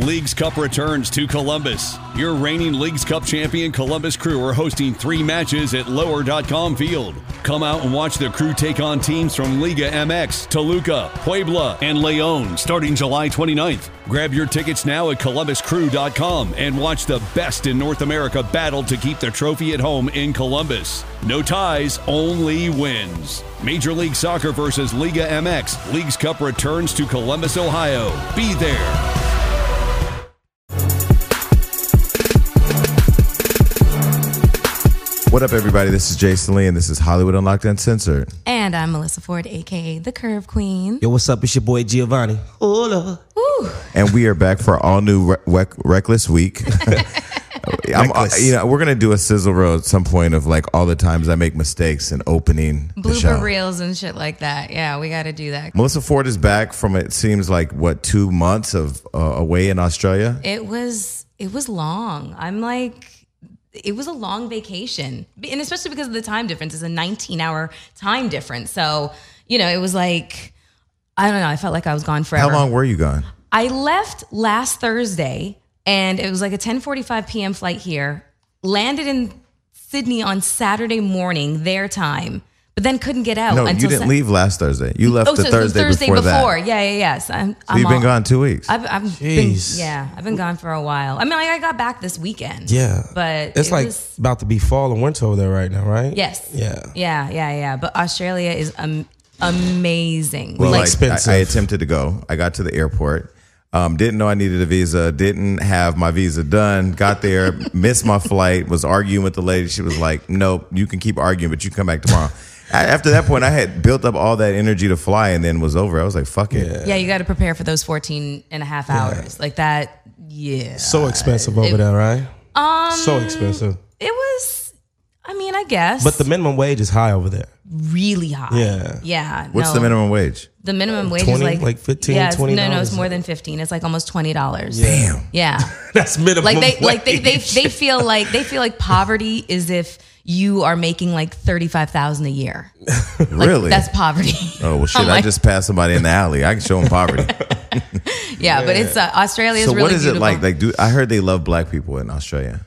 Leagues Cup returns to Columbus. Your reigning Leagues Cup champion Columbus Crew are hosting 3 matches at Lower.com Field. Come out and watch the Crew take on teams from Liga MX, Toluca, Puebla, and León starting July 29th. Grab your tickets now at ColumbusCrew.com and watch the best in North America battle to keep the trophy at home in Columbus. No ties, only wins. Major League Soccer versus Liga MX. Leagues Cup returns to Columbus, Ohio. Be there. What up, everybody? This is Jason Lee, and this is Hollywood Unlocked Uncensored. And I'm Melissa Ford, a.k.a. The Curve Queen. Yo, what's up? It's your boy Giovanni. Hola. Woo. And we are back for all new Reckless Week. We're gonna do a sizzle reel at some point of like all the times I make mistakes in opening the show. Blooper reels and shit like that. Yeah, we got to do that. Melissa Ford is back from, it seems like, 2 months of away in Australia. It was long. It was a long vacation, and especially because of the time difference. It's a 19-hour time difference. So, it was like, I don't know. I felt like I was gone forever. How long were you gone? I left last Thursday, and it was like a 10:45 p.m. flight here. Landed in Sydney on Saturday morning, their time, but then couldn't get out. No, until you didn't leave last Thursday. You left the Thursday before that. Yeah. So you've been gone 2 weeks. I've been gone for a while. I mean, I got back this weekend. Yeah. But it's about to be fall and winter over there right now, right? Yes. Yeah. Yeah. But Australia is amazing. Well, expensive. I attempted to go. I got to the airport. Didn't know I needed a visa. Didn't have my visa done. Got there, missed my flight. Was arguing with the lady. She was like, "Nope, you can keep arguing, but you can come back tomorrow." After that point, I had built up all that energy to fly, and then was over. I was like, "Fuck it." Yeah, you got to prepare for those 14 and a half hours like that. Yeah, so expensive over there, right? So expensive. It was. I mean, I guess. But the minimum wage is high over there. Really high. Yeah. What's the minimum wage? The minimum wage 20, is like $15, $20. No, it's more than 15. It's like almost $20. Damn. Yeah. That's minimum wage. They feel like poverty is if you are making like $35,000 a year. Really? That's poverty. Oh well, shit! I just passed somebody in the alley. I can show them poverty. Yeah, but it's Australia is so really what is beautiful. it like? I heard they love black people in Australia.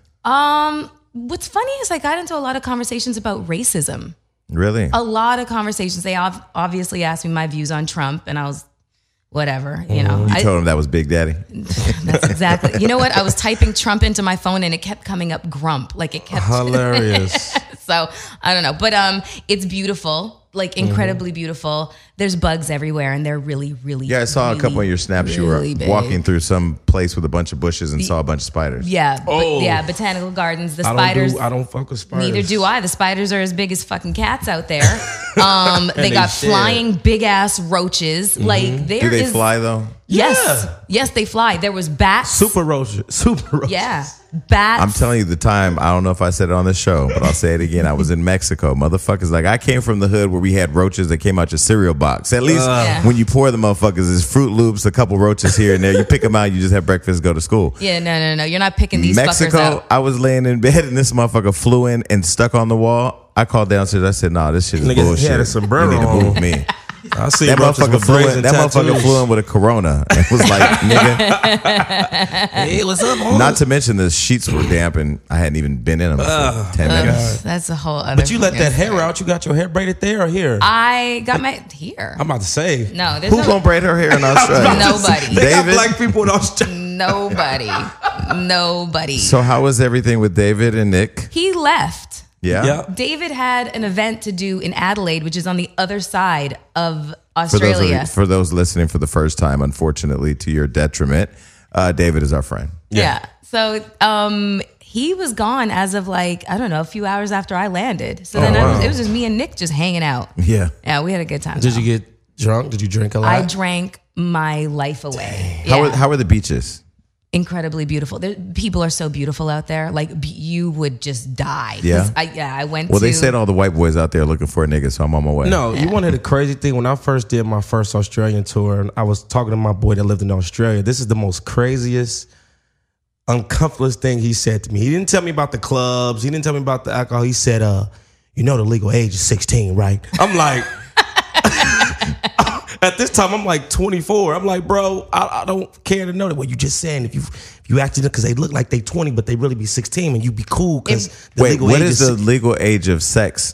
What's funny is I got into a lot of conversations about racism. Really? A lot of conversations. They obviously asked me my views on Trump, and I was whatever, You told them that was Big Daddy. That's exactly. You know what? I was typing Trump into my phone, and it kept coming up Grump. Like it kept hilarious. So I don't know, but it's beautiful, like incredibly beautiful. There's bugs everywhere, and they're really, really. Yeah, I saw a couple of your snaps. You were walking through some place with a bunch of bushes and saw a bunch of spiders. Yeah, botanical gardens. The spiders. I don't fuck with spiders. Neither do I. The spiders are as big as fucking cats out there. They got flying big ass roaches. Mm-hmm. Like do they fly though? Yes, they fly. There was bats. Super roaches. Yeah, bats. I'm telling you the time. I don't know if I said it on the show, but I'll say it again. I was in Mexico. Motherfuckers, like I came from the hood where we had roaches that came out your cereal box. At least when you pour the motherfuckers, it's Fruit Loops, a couple roaches here and there. You pick them out, you just have breakfast, go to school. Yeah, no. You're not picking these fuckers out. I was laying in bed and this motherfucker flew in and stuck on the wall. I called downstairs. I said, "Nah, this shit is bullshit. He had a sombrero you need to on. move me." I see that motherfucker flew in with a Corona and was like, "Nigga, hey, what's up, homie?" Not to mention the sheets were damp and I hadn't even been in them for 10 minutes. That's a whole other. But you let that hair out. You got your hair braided there or here? I got my here. I'm about to say. No, who's gonna braid her hair in Australia? Nobody. They got black people in Australia. Nobody. So how was everything with David and Nick? He left. Yeah. David had an event to do in Adelaide, which is on the other side of Australia. For those listening for the first time, unfortunately, to your detriment, David is our friend. Yeah. So he was gone as of a few hours after I landed. So it was just me and Nick just hanging out. Yeah. Yeah, we had a good time. Did you get drunk? Did you drink a lot? I drank my life away. How were the beaches? Incredibly beautiful. People are so beautiful out there. Like you would just die. Yeah. I went. Well, they said all the white boys out there looking for a nigga, so I'm on my way. No, you want to hear the crazy thing? When I first did my first Australian tour, and I was talking to my boy that lived in Australia. This is the most craziest, uncomfortable thing he said to me. He didn't tell me about the clubs. He didn't tell me about the alcohol. He said, the legal age is 16, right? I'm like. At this time, I'm like 24. I'm like, bro, I don't care to know that. Well, you just saying if you acted because they look like they 20, but they really be 16, and you be cool because the Wait, legal what age is the legal age of sex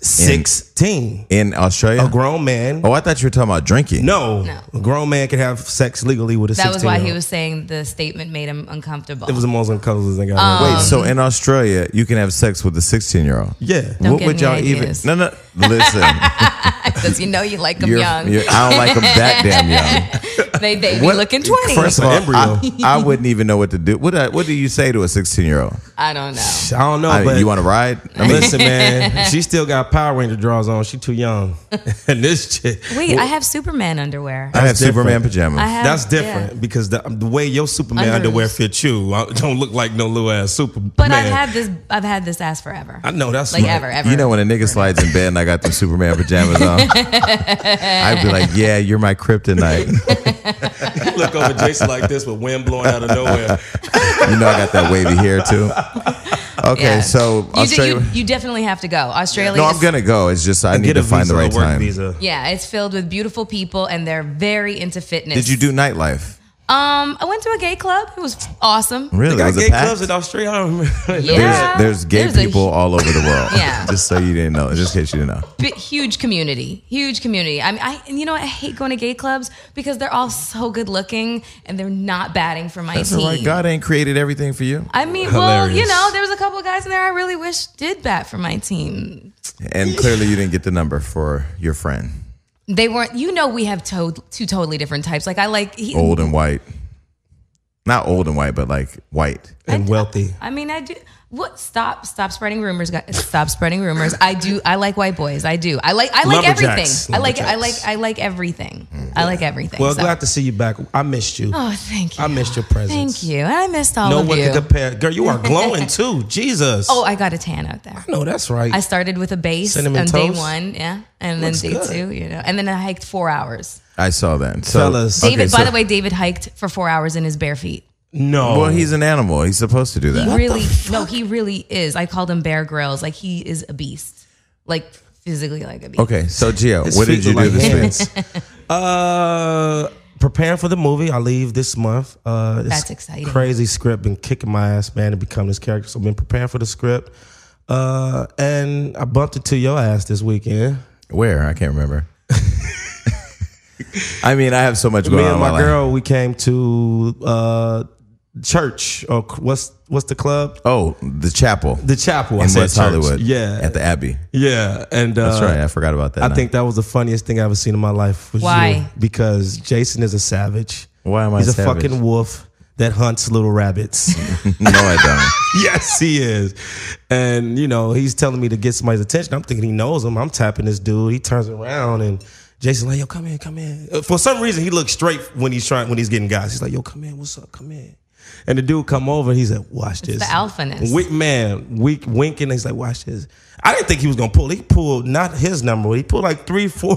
16? in Australia? A grown man. Oh, I thought you were talking about drinking. No, a grown man can have sex legally with a 16. That was why he was saying the statement made him uncomfortable. It was the most uncomfortable thing I ever. Wait, so in Australia, you can have sex with a 16-year-old? Yeah. Don't What get would y'all any even? ideas. No, Because listen. you know you like them young. I don't like them that damn young. They be looking 20. First of all, Embryo. I wouldn't even know what to do. What do you say to a 16-year-old? I don't know. I don't know, but You want to ride? I mean, listen, man, she still got Power Ranger drawers on. She too young. And this chick. Wait, I have Superman underwear. I have That's different. Superman pajamas. I have, That's different yeah. because the way your Superman Underoos. underwear fit you don't look like no little ass Superman. But I've had this ass forever. I know that's like right. ever. You know when a nigga slides in bed and I got them Superman pajamas on, I'd be like, yeah, you're my kryptonite. You look over Jason like this with wind blowing out of nowhere. You know I got that wavy hair too. Okay, Yeah. so Australia. You definitely have to go. Australia. No, I'm is- gonna go. It's just I need Get to a find the visa, right a work time. visa. Yeah, it's filled with beautiful people, and they're very into fitness. Did you do nightlife? I went to a gay club. It was awesome. Really? They got Was it gay packed? clubs in Australia. I don't remember. Yeah. There's gay There's a people all over the world. Yeah. Just so you didn't know. Just in case you didn't know. Huge community. I mean, I hate going to gay clubs because they're all so good looking and they're not batting for my That's team. all right. God ain't created everything for you. I mean, well, Hilarious. there was a couple of guys in there I really wish did bat for my team. And clearly you didn't get the number for your friend. They weren't. We have two totally different types. Like I like Old and white. Not old and white, but like white. And wealthy. I mean, I do. What? Stop spreading rumors, guys. Stop spreading rumors. I like white boys. I do. I like Lumberjacks. everything. I like everything. I like everything. Well, so. glad to see you back. I missed you. Oh, thank you. I missed your presence. Thank you. And I missed all No of one you. can compare. Girl, you are glowing too. Jesus. Oh, I got a tan out there. no, that's right. I started with a base Cinnamon on day toast? 1, yeah, and Looks then day good. 2, and then I hiked 4 hours. I saw that. So, Fellas. David, okay, by so- the way, David hiked for 4 hours in his bare feet. no. Well, he's an animal. He's supposed to do that. He really is. I called him Bear Grylls. Like he is a beast, like physically like a beast. Okay, so Gio, His what feet did you look do like this week? hands. Preparing for the movie. I leave this month. This That's exciting. Crazy script. Been kicking my ass, man, to become this character. So I've been preparing for the script. And I bumped into your ass this weekend. Where? I can't remember. I mean, I have so much going Me on and in my my life. girl, we came to church. Or what's the club? Oh, the chapel The chapel. I in said West church. Hollywood. Yeah. At the Abbey. Yeah. And That's right. I forgot about that. I now. think that was the funniest thing I ever seen in my life. Was Why? you, because Jason is a savage. Why am I He's a savage? fucking wolf that hunts little rabbits. No, I don't. Yes, he is. And, he's telling me to get somebody's attention. I'm thinking he knows him. I'm tapping this dude. He turns around and Jason's like, yo, come in. For some reason, he looks straight when he's getting guys. He's like, yo, come in. What's up? Come in. And the dude come over and he said, watch this. the alphaness. Winking. He's like, watch this. I didn't think he was going to pull. He pulled not his number. He pulled like 3, 4.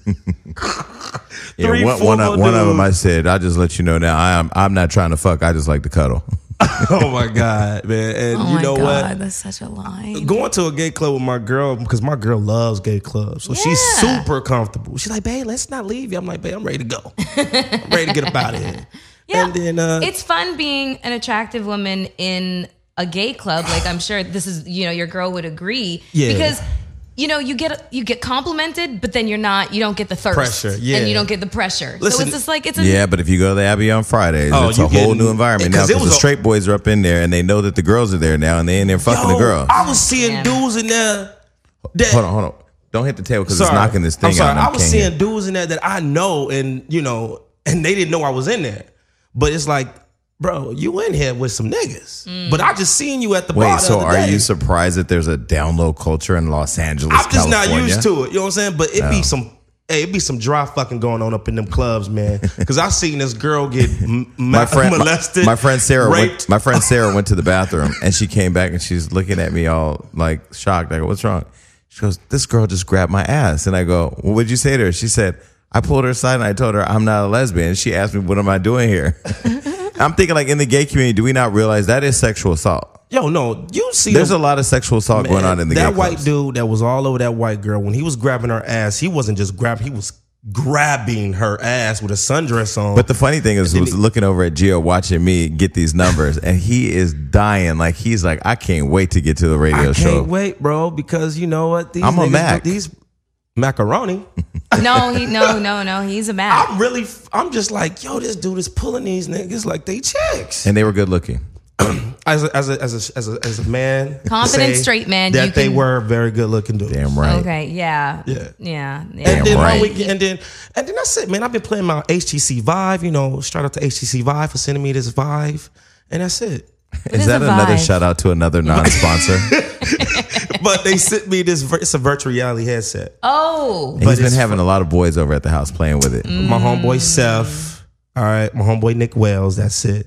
Yeah, one of them I said, I'll just let you know now, I'm not trying to fuck. I just like to cuddle. Oh my God, man. And Oh you my know God, what? that's such a lie. Going to a gay club with my girl, because my girl loves gay clubs. So she's Yeah. super comfortable. She's like, babe, let's not leave you. I'm like, babe, I'm ready to go. I'm ready to get up out of here. Yeah, And then it's fun being an attractive woman in a gay club. Like I'm sure this is, your girl would agree. Yeah. Because you get complimented, but then you don't get the thirst Pressure, yeah. and you don't get the pressure. Listen, so it's just like it's a Yeah, but if you go to the Abbey on Fridays, Oh, it's you a whole getting- new environment now 'cause it because was the a- straight boys are up in there and they know that the girls are there now and they in there fucking the girl. I was seeing Yeah. dudes in there that Hold on. Don't hit the table because it's Sorry. knocking this thing I'm sorry. out. and I I was can't seeing hear. dudes in there that I know, and and they didn't know I was in there. But it's like, bro, you in here with some niggas. But I just seen you at the bar. Wait, the so other are day. you surprised that there's a down low culture in Los Angeles, I'm just California? not used to it. You know what I'm saying? But it be some dry fucking going on up in them clubs, man. Because I seen this girl get molested. My friend Sarah raped. went to the bathroom and she came back and she's looking at me all like shocked. I go, "What's wrong?" She goes, "This girl just grabbed my ass." And I go, "Well, what'd you say to her?" She said, "I pulled her aside and I told her I'm not a lesbian." And she asked me, "What am I doing here?" I'm thinking, like, in the gay community, do we not realize that is sexual assault? Yo, no, you see, There's a lot of sexual assault going on in the gay that white clubs. dude that was all over that white girl when he was grabbing her ass. He wasn't just grabbing; he was grabbing her ass with a sundress on. But the funny thing is, was looking over at Gio watching me get these numbers, and he is dying. Like, he's like, I can't wait to get to the radio show. I can't wait, bro, because you know what? These I'm a niggas, Mac. These macaroni. No, he's a Mac. I'm just like, yo, this dude is pulling these niggas like they chicks. And they were good looking. As a man, Confident say straight man, that you they can- were very good looking dudes. Damn right. Okay, yeah. And Damn then right. one week, and then that's it, man. I've been playing my HTC Vive. You know, shout out to HTC Vive for sending me this Vive, and that's it. Is is that a another Vive? shout out to another non-sponsor? But they sent me this. It's a virtual reality headset. Oh, And he's been it's having a lot of boys over at the house playing with it. My homeboy Seth. All right, my homeboy Nick Wells. That's it.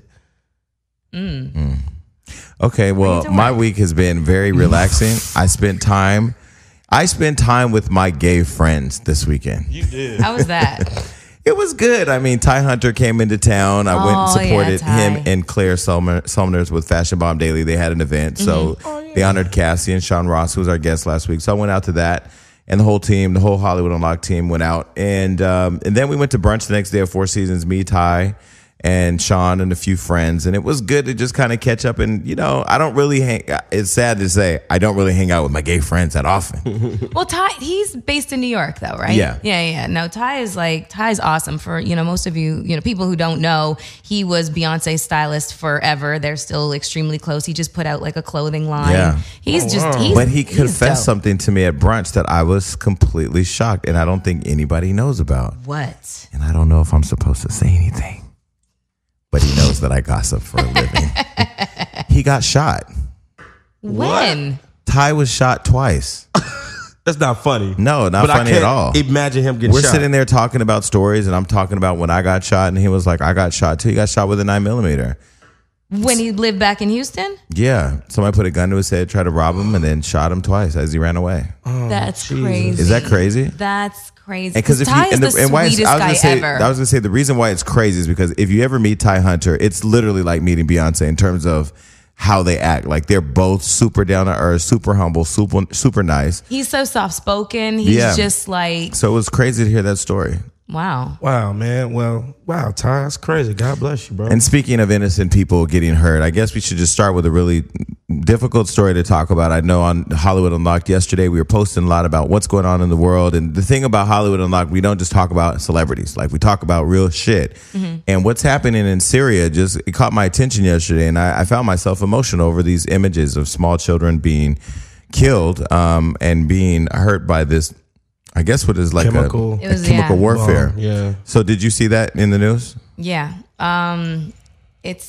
Okay, well, to my work. week has been very relaxing. I spent time with my gay friends this weekend. how was that? It was good. I mean, Ty Hunter came into town. I went and Oh, yeah, supported Ty. him and Claire Sumners with Fashion Bomb Daily. They had an event. So they honored Cassie and Sean Ross, who was our guest last week. So I went out to that. And the whole team, the whole Hollywood Unlocked team went out. And then we went to brunch the next day at Four Seasons, me, Ty, and Sean and a few friends. And it was good to just kind of catch up. And, you know, I don't really it's sad to say, I don't really hang out with my gay friends that often. Well, Ty, he's based in New York, though, right? Yeah. Yeah. No, Ty's awesome. For, you know, most of you, people who don't know, he was Beyonce's stylist forever. They're still extremely close. He just put out like a clothing line. Yeah. He's But he he's confessed dope. something to me at brunch that I was completely shocked. And I don't think anybody knows about. What? And I don't know if I'm supposed to say anything. But he knows that I gossip for a living. He got shot. When? Ty was shot twice. That's not funny. No, not But I funny at can't all. Imagine him getting We're shot. sitting there talking about stories, and I'm talking about when I got shot, and he was like, I got shot too. He got shot with a 9mm. When he lived back in Houston? Yeah. Somebody put a gun to his head, tried to rob him, and then shot him twice as he ran away. That's crazy. Is that crazy? That's crazy. Because if Ty you is the sweetest guy ever. I was gonna say the reason why it's crazy is because if you ever meet Ty Hunter, it's literally like meeting Beyonce in terms of how they act. Like they're both super down to earth, super humble, super nice. He's so soft spoken. He's just like, So it was crazy to hear that story. wow. Wow, man. Well, wow, Ty, that's crazy. God bless you, bro. And speaking of innocent people getting hurt, I guess we should just start with a really difficult story to talk about. I know on Hollywood Unlocked yesterday, we were posting a lot about what's going on in the world. And the thing about Hollywood Unlocked, we don't just talk about celebrities. Like we talk about real shit. Mm-hmm. And what's happening in Syria it caught my attention yesterday. And I found myself emotional over these images of small children being killed and being hurt by this, I guess what is like Chemical. It was, chemical yeah. warfare. Yeah. So did you see that in the news? Yeah. It's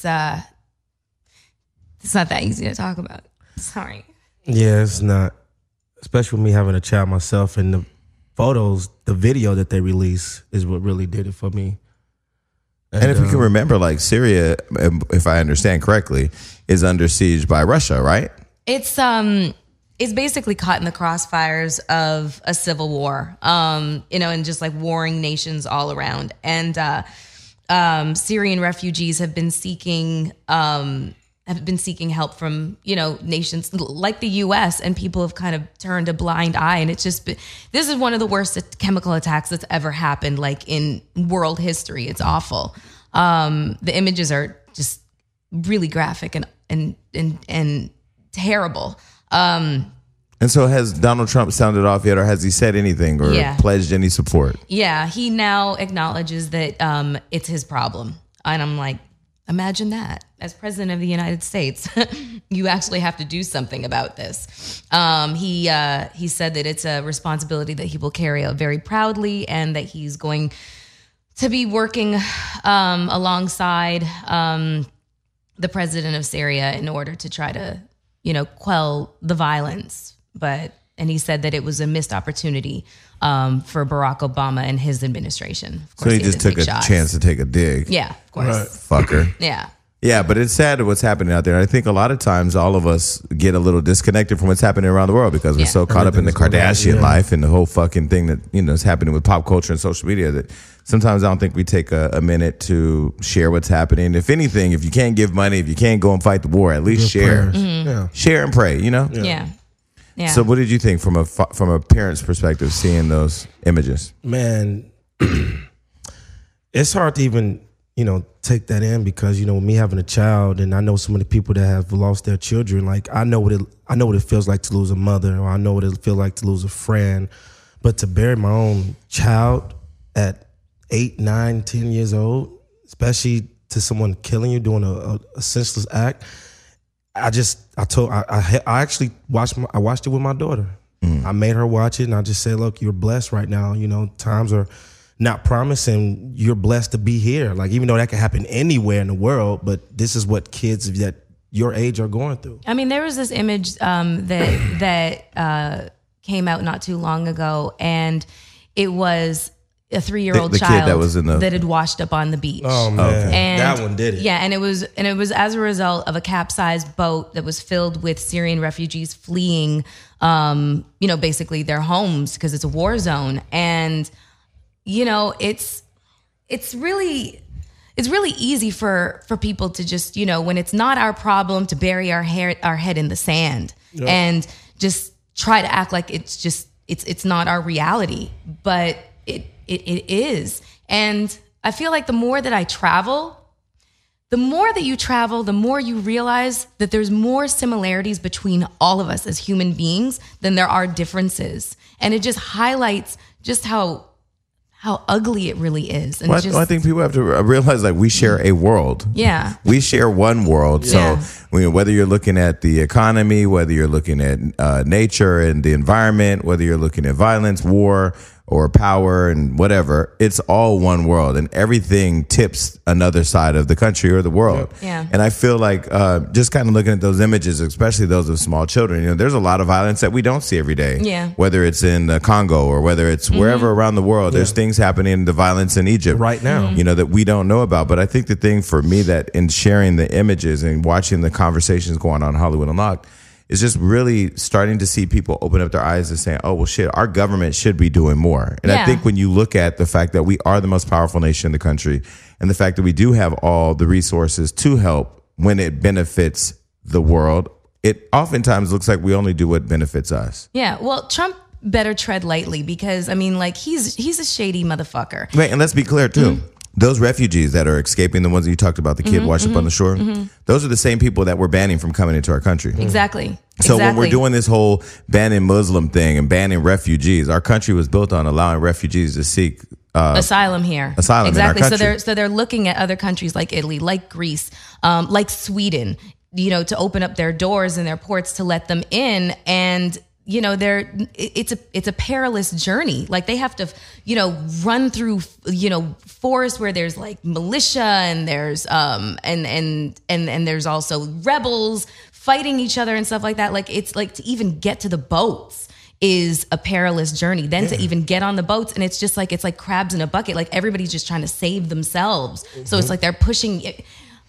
not that easy to talk about. Sorry. Yeah, it's not. Especially with me having a child myself, and the photos, the video that they release is what really did it for me. And if we can remember, like Syria, if I understand correctly, is under siege by Russia, right? It's basically caught in the crossfires of a civil war, and just like warring nations all around. And Syrian refugees have been seeking help from, nations like the U.S., and people have kind of turned a blind eye. And it's just, this is one of the worst chemical attacks that's ever happened, like in world history. It's awful. The images are just really graphic and terrible. And so has Donald Trump sounded off yet, or has he said anything or Yeah. pledged any support? Yeah, he now acknowledges that it's his problem. And I'm like, imagine that. As president of the United States, you actually have to do something about this. He said that it's a responsibility that he will carry out very proudly, and that he's going to be working alongside the president of Syria in order to try to, quell the violence. And he said that it was a missed opportunity for Barack Obama and his administration. Of So course, he had just to took take a shots. chance to take a dig. Yeah, of course. Right. Fucker. Yeah. Yeah, but it's sad what's happening out there. I think a lot of times all of us get a little disconnected from what's happening around the world because we're Yeah. so caught up in the Everything's going on, Kardashian yeah. life and the whole fucking thing that, is happening with pop culture and social media that sometimes I don't think we take a minute to share what's happening. If anything, if you can't give money, if you can't go and fight the war, at least share. Mm-hmm. Yeah. Share and pray, Yeah. Yeah. So what did you think from a parent's perspective seeing those images? Man, It's hard to even, take that in because, me having a child, and I know so many people that have lost their children. Like I know what it feels like to lose a mother, or I know what it feels like to lose a friend. But to bury my own child at 8, 9, 10 years old, especially to someone killing you, doing a senseless act, I actually watched it with my daughter. I made her watch it, and I just said, look, you're blessed right now. Times are not promising. You're blessed to be here. Like, even though that can happen anywhere in the world, but this is what kids that your age are going through. I mean, there was this image that came out not too long ago, and it was a 3-year-old the child kid that was in the... that had washed up on the beach. Oh man, And that one did it. Yeah, and it was as a result of a capsized boat that was filled with Syrian refugees fleeing, basically their homes because it's a war zone. And it's really easy for people to just, when it's not our problem, to bury our head in the sand and just try to act like it's not our reality, but it is. And I feel like the more that I travel, the more that you travel, the more you realize that there's more similarities between all of us as human beings than there are differences. And it just highlights just how ugly it really is. And I think people have to realize, like, we share a world. Yeah. We share one world. Yeah. So whether you're looking at the economy, whether you're looking at nature and the environment, whether you're looking at violence, war, or power and whatever, it's all one world, and everything tips another side of the country or the world. Yeah. And I feel like just kind of looking at those images, especially those of small children, there's a lot of violence that we don't see every day. Yeah. Whether it's in the Congo or whether it's wherever around the world, there's things happening, the violence in Egypt Right now. that we don't know about. But I think the thing for me that in sharing the images and watching the conversations going on Hollywood Unlocked is just really starting to see people open up their eyes and saying, oh, well, shit, our government should be doing more. And I think when you look at the fact that we are the most powerful nation in the country and the fact that we do have all the resources to help when it benefits the world, it oftentimes looks like we only do what benefits us. Yeah. Well, Trump better tread lightly because, I mean, like, he's a shady motherfucker. Right, and let's be clear, too. Those refugees that are escaping, the ones that you talked about, the kid washed up on the shore, those are the same people that we're banning from coming into our country. Exactly. So when we're doing this whole banning Muslim thing and banning refugees, our country was built on allowing refugees to seek asylum here. Asylum exactly. in our country. So they're looking at other countries like Italy, like Greece, like Sweden, to open up their doors and their ports to let them in. And it's a perilous journey. Like, they have to, run through, forests where there's like militia and there's and there's also rebels fighting each other and stuff like that. Like, it's like to even get to the boats is a perilous journey. Then to even get on the boats, and it's like crabs in a bucket. Like, everybody's just trying to save themselves. So it's like they're pushing it.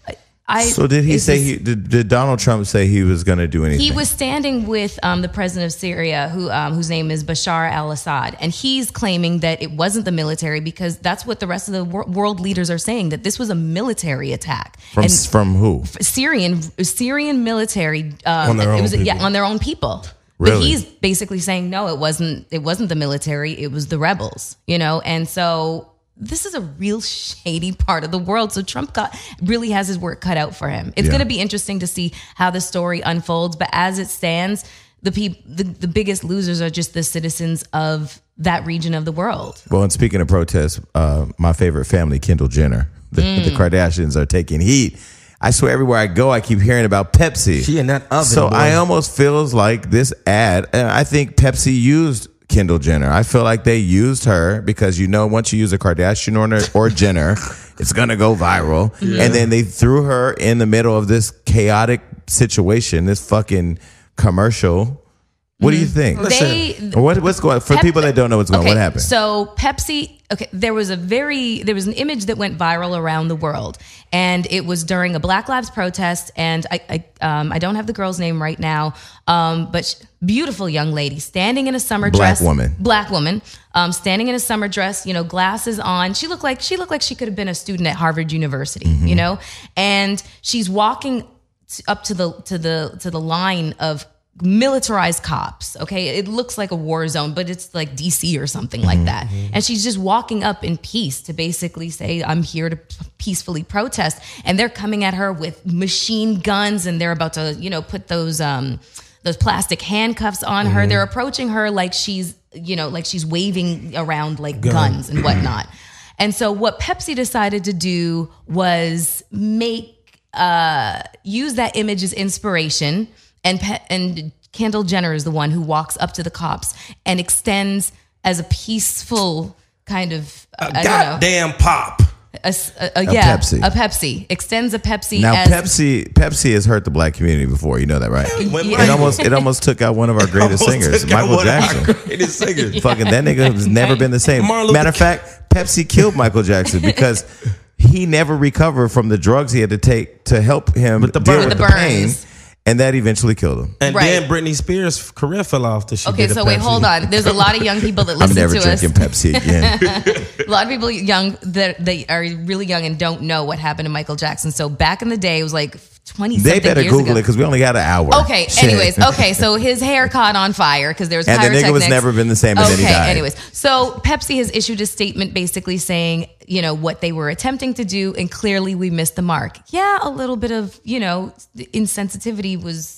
So did he say did Donald Trump say he was going to do anything? He was standing with the president of Syria, whose name is Bashar al-Assad, and he's claiming that it wasn't the military because that's what the rest of the world leaders are saying, that this was a military attack. From who? Syrian military on their own people. Yeah, on their own people. Really? But he's basically saying no, it wasn't the military, it was the rebels. And so this is a real shady part of the world. So Trump really has his work cut out for him. It's going to be interesting to see how the story unfolds. But as it stands, the biggest losers are just the citizens of that region of the world. Well, and speaking of protests, my favorite family, Kendall Jenner, the Kardashians are taking heat. I swear everywhere I go, I keep hearing about Pepsi. She in that oven. So boy. I almost feels like this ad, and I think Pepsi used Kendall Jenner. I feel like they used her because, once you use a Kardashian or Jenner, it's going to go viral. Yeah. And then they threw her in the middle of this chaotic situation, this fucking commercial. What do you think? What's going on? For people that don't know what's going on, what happened? So Pepsi, there was an image that went viral around the world, and it was during a Black Lives protest, and I don't have the girl's name right now, but beautiful young lady standing in a summer dress. Black woman, standing in a summer dress, glasses on. She looked like she could have been a student at Harvard University, and she's walking up to the line of militarized cops. Okay, it looks like a war zone, but it's like DC or something like that. And she's just walking up in peace to basically say, I'm here to peacefully protest. And they're coming at her with machine guns, and they're about to, put those plastic handcuffs on her. They're approaching her like she's waving around like guns and whatnot. And so what Pepsi decided to do was use that image as inspiration, and Kendall Jenner is the one who walks up to the cops and extends as a peaceful kind of goddamn pop. A Pepsi. A Pepsi. Extends a Pepsi. Now, as, Pepsi has hurt the black community before. You know that, right? Yeah. It almost took out one of our greatest singers, Michael Jackson. Greatest singers. Fucking that nigga has never been the same. Matter of fact, Pepsi killed Michael Jackson because he never recovered from the drugs he had to take to help him deal with the pain. And that eventually killed him. And then Britney Spears' career fell off. Okay, so wait, hold on. There's a lot of young people that listen to us. I'm never drinking Pepsi again. A lot of people young that they are really young and don't know what happened to Michael Jackson. So back in the day, it was like 20 something years ago. They better Google it because we only got an hour. Okay, anyways. So his hair caught on fire because there was and pyrotechnics. And the nigga was never been the same, and then he died. Anyways. So Pepsi has issued a statement basically saying, what they were attempting to do, and clearly we missed the mark. Yeah, a little bit of, insensitivity was...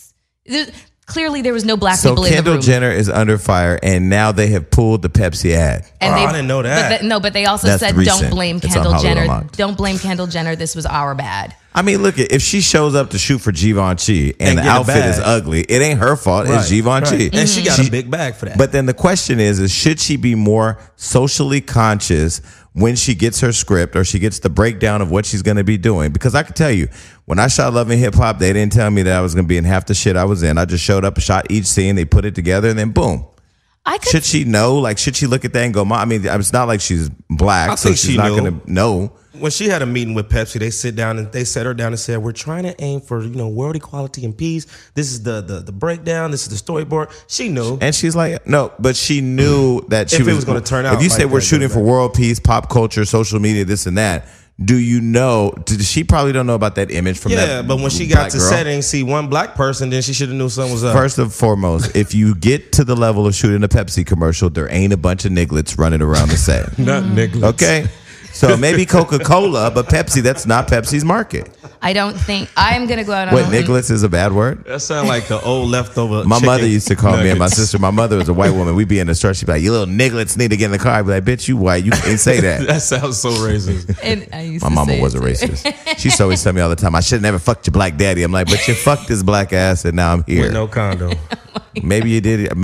Clearly, there was no black people in the room. So Kendall Jenner is under fire, and now they have pulled the Pepsi ad. And I didn't know that. But they also said, recent. don't blame It's Kendall on Hollywood Jenner. Unlocked. Don't blame Kendall Jenner. This was our bad. I mean, look, if she shows up to shoot for Givenchy and the outfit is ugly, it ain't her fault. It's Givenchy. Right. And she got a big bag for that. But then the question is should she be more socially conscious when she gets her script or she gets the breakdown of what she's going to be doing? Because I can tell you, when I shot Love and Hip Hop, they didn't tell me that I was going to be in half the shit I was in. I just showed up, shot each scene, they put it together, and then boom. Should she know? Like, should she look at that and go, I mean, it's not like she's black, so she's not going to know. When she had a meeting with Pepsi, they sat her down and said, we're trying to aim for, world equality and peace. This is the breakdown. This is the storyboard. She knew. And she's like, no, but she knew that it was going to turn out. If you say we're shooting for world peace, pop culture, social media, this and that, do you know? She probably don't know about that image from that. Yeah, but when she got to setting, see one black person, then she should have knew something was up. First and foremost, if you get to the level of shooting a Pepsi commercial, there ain't a bunch of nigglets running around the set. Not nigglets. Okay. So maybe Coca-Cola, but Pepsi, that's not Pepsi's market. I don't think I'm going to go out on Wait, nigglets is a bad word? That sounds like the old leftover. My mother used to call nuggets. me and my sister. My mother was a white woman. We'd be in the store. She'd be like, you little nigglets need to get in the car. I'd be like, bitch, you white. You can't say that. That sounds so racist. And I used My to mama say was a racist. She used to always tell me all the time, I should have never fucked your black daddy. I'm like, but you fucked his black ass and now I'm here. With no condom. Maybe you did it.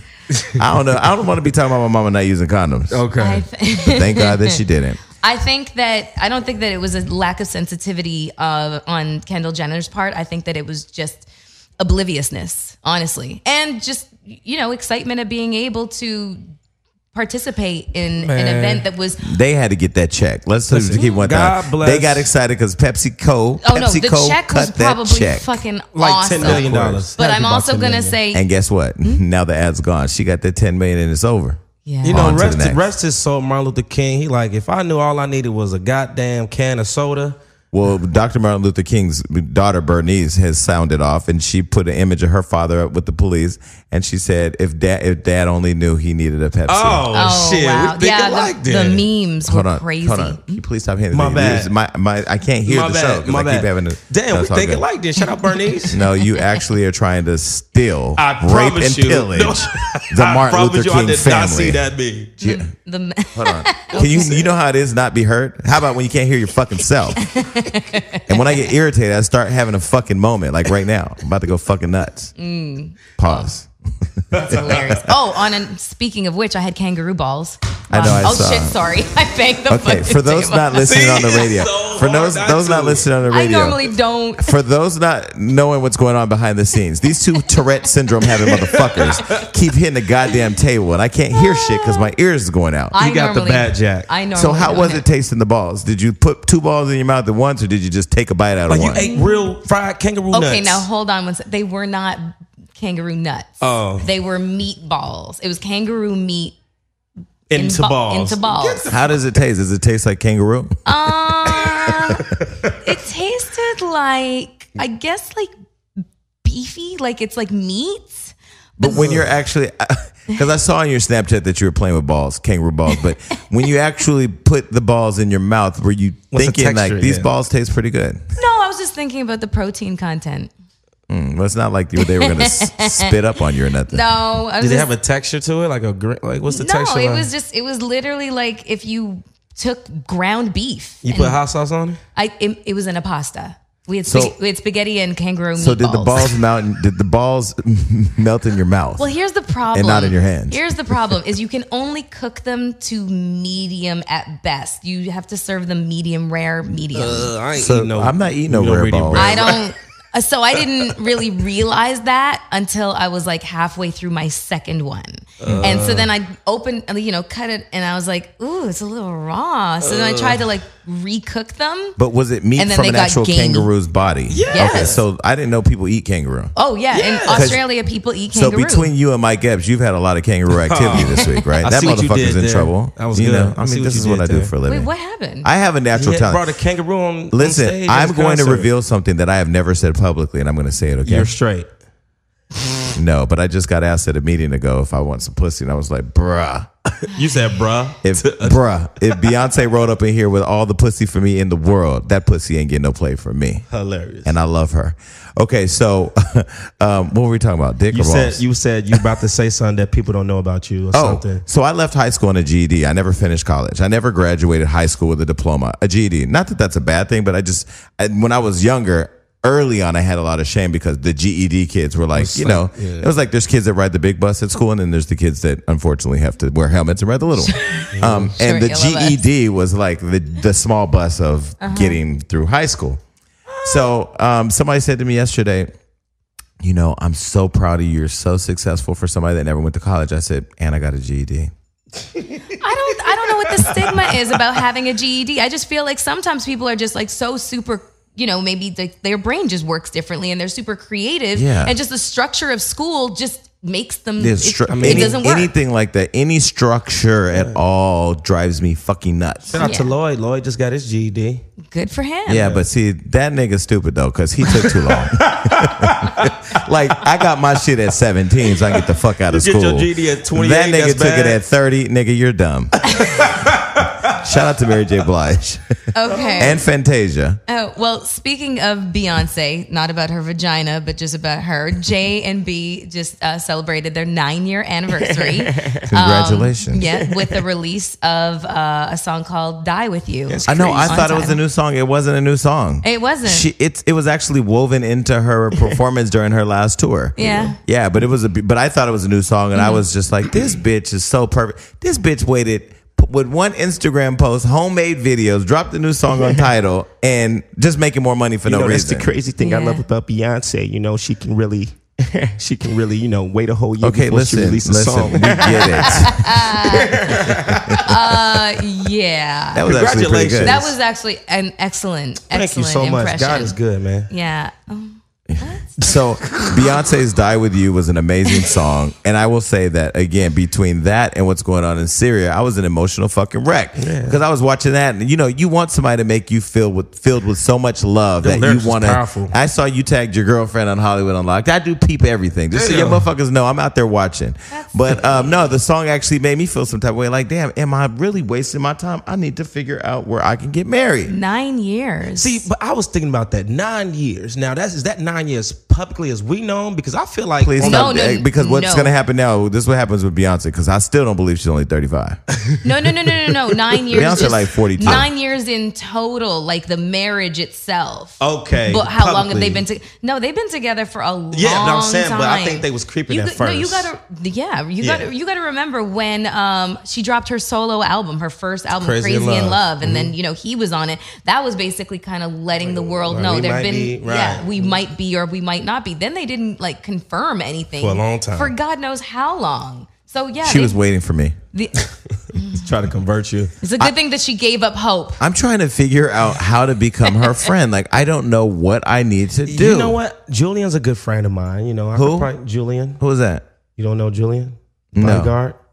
I don't know. I don't want to be talking about my mama not using condoms. Okay. Thank God that she didn't. I don't think that it was a lack of sensitivity on Kendall Jenner's part. I think that it was just obliviousness, honestly. And just, excitement of being able to participate in an event that was... They had to get that check. Let's keep one God down. bless. They got excited because PepsiCo the check was probably fucking like awesome. $10 million. But I'm also going to say... And guess what? Now the ad's gone. She got that $10 million and it's over. Yeah. Rest his soul, Martin Luther King. He like, if I knew all I needed was a goddamn can of soda. Well, Dr. Martin Luther King's daughter, Bernice, has sounded off, and she put an image of her father up with the police, and she said, if dad only knew he needed a Pepsi. Oh shit. Wow. We think alike then. The memes were crazy. Hold on. Can you please stop hitting My me? bad. I can't hear the show because I keep having to... Damn, we think alike then. Shut up, Bernice. No, you actually are trying to steal, I rape, and promise you. pillage the I Martin promise Luther you, I King did family. not see that meme. Hold on. Can you know how it is not be heard? How about when you can't hear your fucking self? And when I get irritated, I start having a fucking moment like right now. I'm about to go fucking nuts. Pause. That's hilarious. Speaking of which, I had kangaroo balls. I know, I saw. Shit, sorry. I banged the Okay, for those not listening on the radio. For those not listening on the radio. I normally don't. For those not knowing what's going on behind the scenes, these two Tourette syndrome having motherfuckers keep hitting the goddamn table, and I can't hear shit because my ears is going out. You got the bad jack. I normally So how was don't. it tasting the balls? Did you put two balls in your mouth at once, or did you just take a bite out of Like you one? ate real fried kangaroo nuts. Okay, now hold on one second. They were not kangaroo nuts. Oh. They were meatballs. It was kangaroo meat into balls. Into balls. How does it taste? Does it taste like kangaroo? It tasted like, I guess, like beefy, like it's like meat. But when you're actually, because I saw on your Snapchat that you were playing with balls, kangaroo balls, but when you actually put the balls in your mouth, were you What's the thinking like texture, these yeah. balls taste pretty good? No, I was just thinking about the protein content. Well, it's not like they were going to spit up on you or nothing. No, I was Did it just, have a texture to it? Like what's the no, texture? it like? was was literally like if you took ground beef. You and put hot sauce on it? it was in a pasta. We had, So- we had spaghetti and kangaroo meatballs. So did the balls melt in your mouth? Well, here's the problem. And not in your hands. Here's the problem is you can only cook them to medium at best. You have to serve them medium rare, medium. I ain't So eating no. I'm not eating no rare medium balls. I don't. So I didn't really realize that until I was like halfway through my second one. And so then I opened, cut it, and I was like, ooh, it's a little raw. So then I tried to like recook them. But was it meat And then from they an got actual gamey. kangaroo's body? Yes. Okay, so I didn't know people eat kangaroo. Oh yeah, in Australia people eat So kangaroo. between you and Mike Epps, you've had a lot of kangaroo activity this week, right? I That see what you motherfucker's did in there. trouble. That was you good. know, I I see mean, what this you is what did I do there. for a living. Wait, what happened? I have a natural He talent. brought a kangaroo on Listen, stage at I'm his going to concert. reveal something that I have never said publicly, and I'm going to say it, okay? You're straight. No, but I just got asked at a meeting ago if I want some pussy, and I was like, bruh. You said, bruh. If Beyonce rolled up in here with all the pussy for me in the world, that pussy ain't getting no play from me. Hilarious. And I love her. Okay, so what were we talking about? Dick or balls? You said you about to say something that people don't know about you or something. So I left high school on a GED. I never finished college. I never graduated high school with a diploma, a GED. Not that that's a bad thing, but when I was younger, early on, I had a lot of shame because the GED kids were like, it was like there's kids that ride the big bus at school, and then there's the kids that unfortunately have to wear helmets and ride the little one. And the GED was like the small bus of getting through high school. So somebody said to me yesterday, I'm so proud of you. You're so successful for somebody that never went to college. I said, and I got a GED. I don't know what the stigma is about having a GED. I just feel like sometimes people are just like so super, maybe their brain just works differently and they're super creative. Yeah. And just the structure of school just makes them, It doesn't work. Anything like that, any structure at all drives me fucking nuts. Shout out to Lloyd. Lloyd just got his GED. Good for him. Yeah, but see, that nigga's stupid though, because he took too long. Like, I got my shit at 17, so I can get the fuck out of You school. get your GED at 28, That nigga that's took it bad. at 30. Nigga, you're dumb. Shout out to Mary J. Blige Okay. and Fantasia. Oh, well, speaking of Beyonce, not about her vagina, but just about her, J and B just celebrated their 9-year anniversary. Congratulations. Yeah, with the release of a song called Die With You. I know. I On thought it was a Tidal. new song. It wasn't a new song. It wasn't. It was actually woven into her performance during her last tour. Yeah. Yeah, but but I thought it was a new song, and I was just like, this bitch is so perfect. This bitch waited with one Instagram post, homemade videos, dropped a new song on Tidal, and just making more money for no That's reason. the crazy thing I Yeah. love about Beyonce. She can really, wait a whole year Okay, before she listen, releases a song. we get it. Yeah. That was actually pretty Congratulations. good. That was actually an excellent Thank you so much. impression. God is good, man. Yeah. So Beyonce's Die With You was an amazing song. And I will say that, again, between that and what's going on in Syria, I was an emotional fucking wreck. Because I was watching that, and you want somebody to make you filled with so much love The that lyrics you was want to. powerful. I saw you tagged your girlfriend on Hollywood Unlocked. I do peep everything. Just so Yeah. your motherfuckers know, I'm out there watching. But no, the song actually made me feel some type of way. Like, damn, am I really wasting my time? I need to figure out where I can get married. 9 years. See, but I was thinking about that 9 years. Now, is that 9 years publicly as we know? Because I feel like Please No, stop. no, Because what's no. going to happen now, this is what happens with Beyonce, because I still don't believe she's only 35. No. 9 years. Beyonce just like 42. 9 years in total, like the marriage itself. Okay, But how long have publicly. they been together? No, they've been together for a long time. Yeah, no, I'm saying, but I think they was creeping you at No, you first. you gotta remember when she dropped her solo album, her first album, Crazy Crazy, in in Love. Love, and then he was on it. That was basically kind of letting the world Right, know we there've might been be, right. we might be or we might not be. Then they didn't like confirm anything For a long time. for God knows how long. So yeah, She was waiting for me. try to convert you. It's a good thing that she gave up hope. I'm trying to figure out how to become her friend. Like, I don't know what I need to do. You know what? Julian's a good friend of mine. I Who? could probably, Julian. Who is that? You don't know Julian? No. Bodyguard?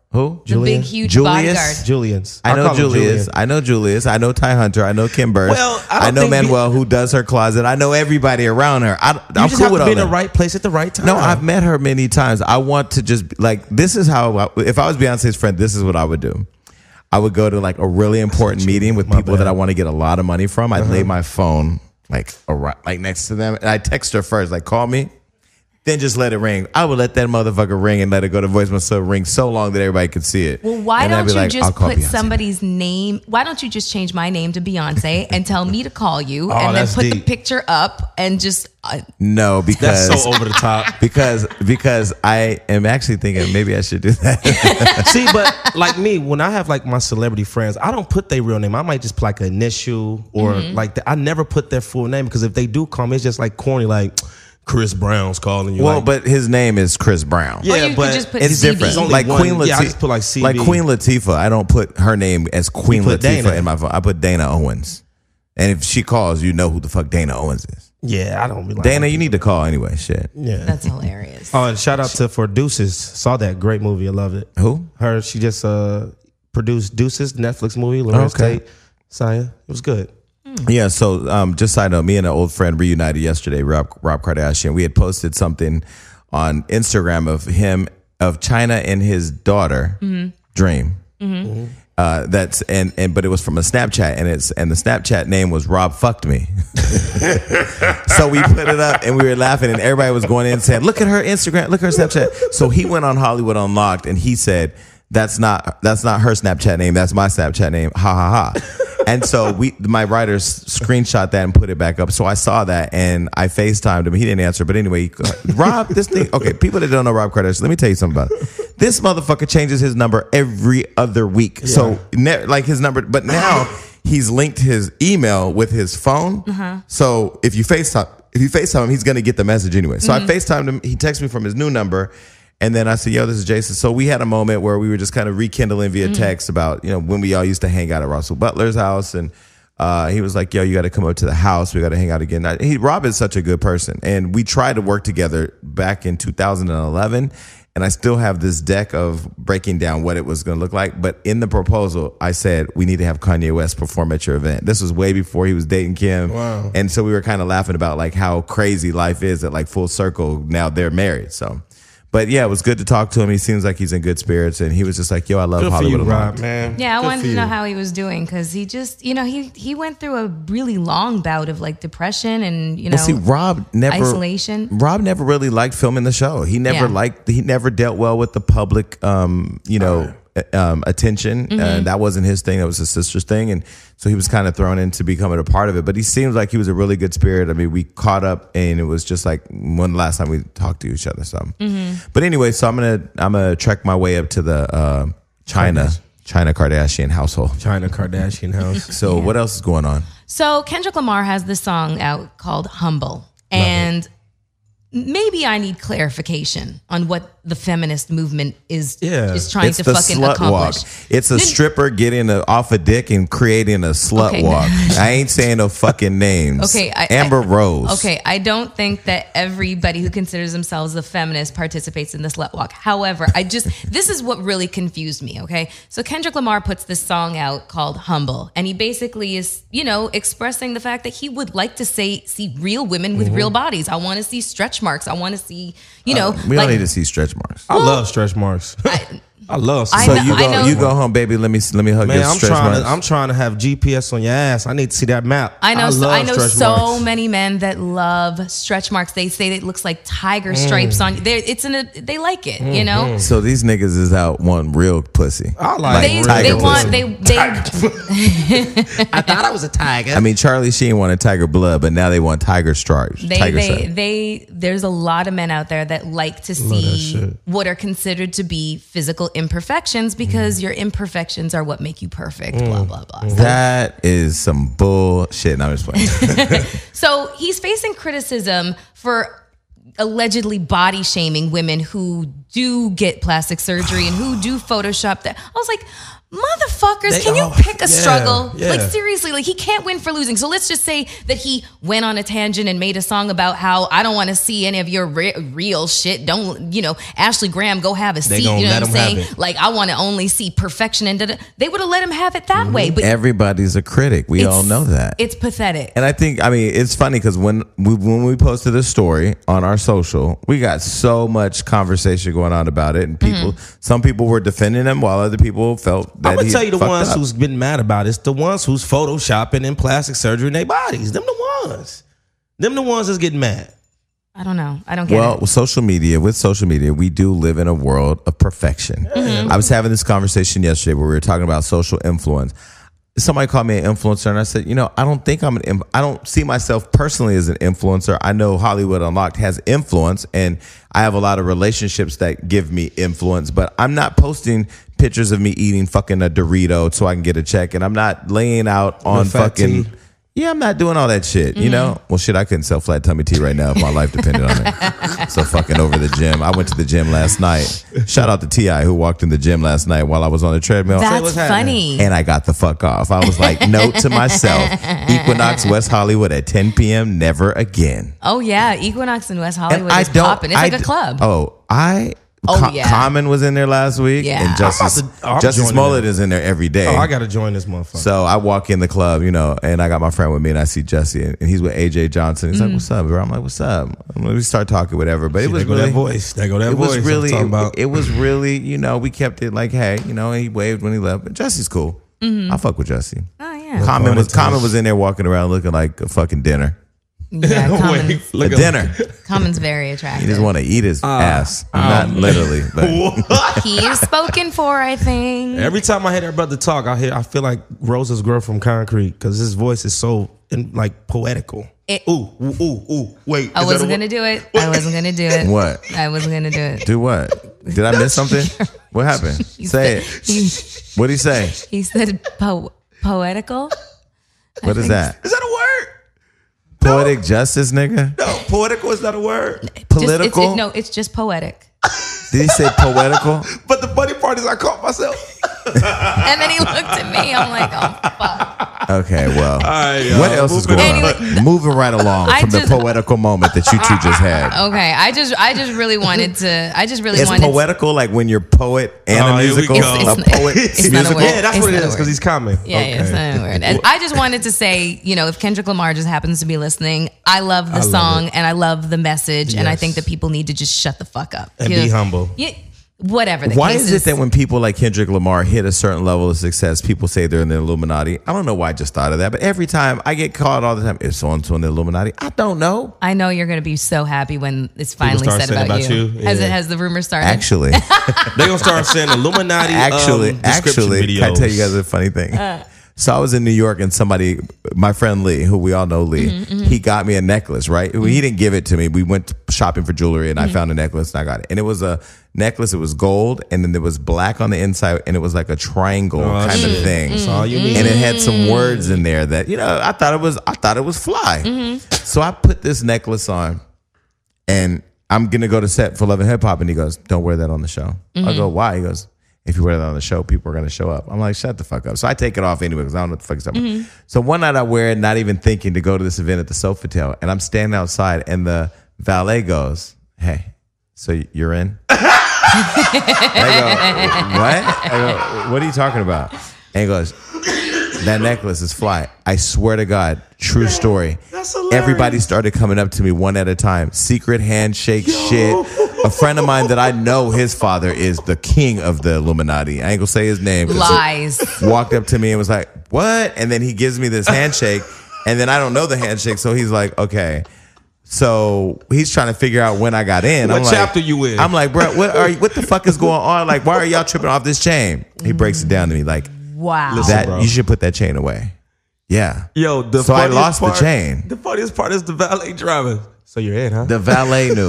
Who? The big, huge Julius? bodyguard. Julian's. I know call him Julius. Julian. I know Julius. I know Ty Hunter. I know Kim Burst. Well, I I don't know think Manuel who does her closet. I know everybody around her. I'm You just cool have with to all be in the that. right place at the right time. No, I've met her many times. I want to just like this is how if I was Beyonce's friend, this is what I would do. I would go to like a really important meeting with people that I want to get a lot of money from. I'd lay my phone like next to them, and I text her first, like call me. Then just let it ring. I would let that motherfucker ring and let it go to voicemail so it rings so long that everybody could see it. Well, why And I'd don't be you like, I'll just call put Beyonce. somebody's name? Why don't you just change my name to Beyonce and tell me to call you and then that's put the deep. picture up and just No, because That's so over the top. because I am actually thinking maybe I should do that. See, but like me, when I have like my celebrity friends, I don't put their real name. I might just put like an initial or like I never put their full name because if they do call me, it's just like corny, like Chris Brown's calling you. Well, like, but his name is Chris Brown. Or you yeah, could but just put It's CB. different. It's only Like one- Queen Latifah. yeah, I just put like CB. Like Queen Latifah, I don't put her name as Queen You put Latifah Dana. in my phone. I put Dana Owens. And if she calls, you know who the fuck Dana Owens is. yeah, I don't be like Dana, you need to call anyway. Shit. Yeah. That's hilarious. Oh, and shout out to for Deuces. Saw that great movie. I loved it. Who? Her, she just produced Deuces, Netflix movie. Lorenz Okay. Tate, Saya. It was good. Yeah, so just side note, me and an old friend reunited yesterday, Rob Kardashian. We had posted something on Instagram of him, of China and his daughter, Dream. That's but it was from a Snapchat and the Snapchat name was Rob fucked me. So we put it up and we were laughing and everybody was going in and saying, look at her Instagram, look at her Snapchat. So he went on Hollywood Unlocked and he said, that's not her Snapchat name, that's my Snapchat name. Ha ha ha. And so my writers screenshot that and put it back up. So I saw that and I FaceTimed him. He didn't answer. But anyway, Rob, this thing, okay, people that don't know Rob Kardashian, let me tell you something about it. This motherfucker changes his number every other week. Yeah. So like his number, but now he's linked his email with his phone. So if you FaceTime him, he's going to get the message anyway. So I FaceTimed him. He texted me from his new number. And then I said, yo, this is Jason. So we had a moment where we were just kind of rekindling via text about, when we all used to hang out at Russell Butler's house. And he was like, yo, you got to come up to the house. We got to hang out again. Rob is such a good person. And we tried to work together back in 2011. And I still have this deck of breaking down what it was going to look like. But in the proposal, I said, we need to have Kanye West perform at your event. This was way before he was dating Kim. Wow. And so we were kind of laughing about like how crazy life is at like full circle. Now they're married. So. But yeah, it was good to talk to him. He seems like he's in good spirits, and he was just like, "Yo, I love Good for Hollywood you, Unlocked." Rob, man. Yeah, I Good wanted for to you. know how he was doing because he just, he went through a really long bout of like depression and Well, see, Rob never isolation. Rob never really liked filming the show. He never he never dealt well with the public, attention. That wasn't his thing. That was his sister's thing, and so he was kind of thrown into becoming a part of it. But he seems like he was a really good spirit. I mean, we caught up, and it was just like when the last time we talked to each other. So, but anyway, so I'm gonna trek my way up to the China Kardashian household. China Kardashian house. So what else is going on? So Kendrick Lamar has this song out called Humble. And maybe I need clarification on what the feminist movement is trying It's to the fucking slut accomplish. walk. It's a stripper getting off a dick and creating a slut Okay. walk. I ain't saying no fucking names. Okay, Amber Rose. Okay, I don't think that everybody who considers themselves a feminist participates in the slut walk. However, this is what really confused me, okay? So Kendrick Lamar puts this song out called Humble, and he basically is, expressing the fact that he would like to see real women with real bodies. I want to see stretch marks. I want to see, We don't need to see stretch marks. I love stretch marks. I love. I So know- I know- you go home, baby. Let me hug Man, your stretch marks. I'm trying to have GPS on your ass. I need to see that map. I know stretch so marks. many men that love stretch marks. They say it looks like tiger stripes on you. They like it, So these niggas is out wanting real pussy. I like They, real they tiger want pussy. they I thought I was a tiger. I mean, Charlie Sheen wanted tiger blood, but now they want tiger stripes. Tiger stripes. there's a lot of men out there that like to see what are considered to be physical imperfections because your imperfections are what make you perfect. Blah blah blah. That is some bullshit. No, I'm just playing. So he's facing criticism for allegedly body shaming women who do get plastic surgery and who do Photoshop that. I was like, Motherfuckers, can you pick a struggle? Like, seriously, like, he can't win for losing. So let's just say that he went on a tangent and made a song about how I don't want to see any of your real shit. Don't, Ashley Graham, go have a seat. You know what I'm saying? Like, I want to only see perfection. And they would have let him have it that way. But everybody's a critic. We all know that. It's pathetic. And I think, it's funny because when we posted this story on our social, we got so much conversation going on about it. And some people were defending him while other people felt that I'm gonna tell you the ones who's been mad about it. It's the ones who's photoshopping and plastic surgery in their bodies. Them the ones that's getting mad. I don't know. I don't get it. Well, with social media, we do live in a world of perfection. I was having this conversation yesterday where we were talking about social influence. Somebody called me an influencer, and I said, I don't think I don't see myself personally as an influencer. I know Hollywood Unlocked has influence, and I have a lot of relationships that give me influence, but I'm not posting pictures of me eating fucking a Dorito so I can get a check, and I'm not laying out on fucking... Yeah, I'm not doing all that shit, Well, shit, I couldn't sell flat tummy tea right now if my life depended on it. So fucking over the gym. I went to the gym last night. Shout out to T.I. who walked in the gym last night while I was on the treadmill. That's funny. And I got the fuck off. I was like, note to myself, Equinox West Hollywood at 10 p.m., never again. Oh, yeah. Equinox in West Hollywood is popping. It's like a club. Common was in there last week, and Justice Smollett is in there every day. I got to join this motherfucker. So I walk in the club, and I got my friend with me, and I see Jesse, and he's with AJ Johnson. He's like, "What's up, bro?" I'm like, "What's up?" We start talking, whatever. But it was really that voice. That voice. It was really, we kept it like, hey, and he waved when he left. But Jesse's cool. I fuck with Jesse. Oh yeah. Common was in there walking around looking like a fucking dinner. Yeah, Common's, a dinner. Common's very attractive. He just want to eat his ass. Not literally, but he is spoken for, I think. Every time I hear that brother talk, I feel like Rosa's girl from Concrete, because his voice is so poetical. Wait. I wasn't gonna do it. I wasn't gonna do it. What? I wasn't gonna do it. Do what? Did I miss something? What happened? Say it. What did he say? He said poetical. What is that? Is that a word? Poetic justice, nigga? No, poetical is not a word. Political? It's just poetic. Did he say poetical? But the funny part is I caught myself. And then he looked at me. I'm like, oh, fuck. Okay, well, what else is going on? Moving right along from the poetical moment that you two just had. Okay, I just really wanted to. It's poetical, like when you're poet and a musical. A poet musical. Yeah, that's what it is, because he's common. Yeah, it's not a word. And I just wanted to say, if Kendrick Lamar just happens to be listening, I love the song and I love the message, and I think that people need to just shut the fuck up and be humble. Yeah. Whatever the why case is it that when people like Kendrick Lamar hit a certain level of success, people say they're in the Illuminati? I don't know why I just thought of that, but every time I get called all the time, is so-and-so in the Illuminati? I don't know. I know you're going to be so happy when it's finally said about you. Yeah. Has the rumor started? Actually. They're going to start saying Illuminati Actually, videos. can I tell you guys a funny thing? So I was in New York, and my friend Lee, who we all know Lee, he got me a necklace, right? He didn't give it to me. We went shopping for jewelry, and I found a necklace, and I got it. And it was a necklace. It was gold, and then there was black on the inside, and it was like a triangle kind of thing. That's all you need. And it had some words in there that, I thought it was fly. So I put this necklace on, and I'm going to go to set for Love and Hip Hop, and he goes, "Don't wear that on the show." I go, "Why?" He goes, "If you wear that on the show, people are going to show up." I'm like, shut the fuck up. So I take it off anyway because I don't know what the fuck he's talking about. So one night I wear it, not even thinking to go to this event at the Sofitel, and I'm standing outside, and the valet goes, "Hey, so you're in?" I go, "What?" I go, "What are you talking about?" And he goes, "That necklace is fly. I swear to God, true story." Everybody started coming up to me one at a time. Secret handshake shit. A friend of mine that I know, his father is the king of the Illuminati. I ain't gonna say his name. Lies. Walked up to me and was like, "What?" And then he gives me this handshake, and then I don't know the handshake, so he's like, "Okay." So he's trying to figure out when I got in. What chapter you in? I'm like, "Bro, what the fuck is going on? Like, why are y'all tripping off this chain?" He breaks it down to me like, "Wow, listen, you should put that chain away." Yeah. Yo, so I lost the chain. The funniest part is the valet driver. So you're in, huh? The valet knew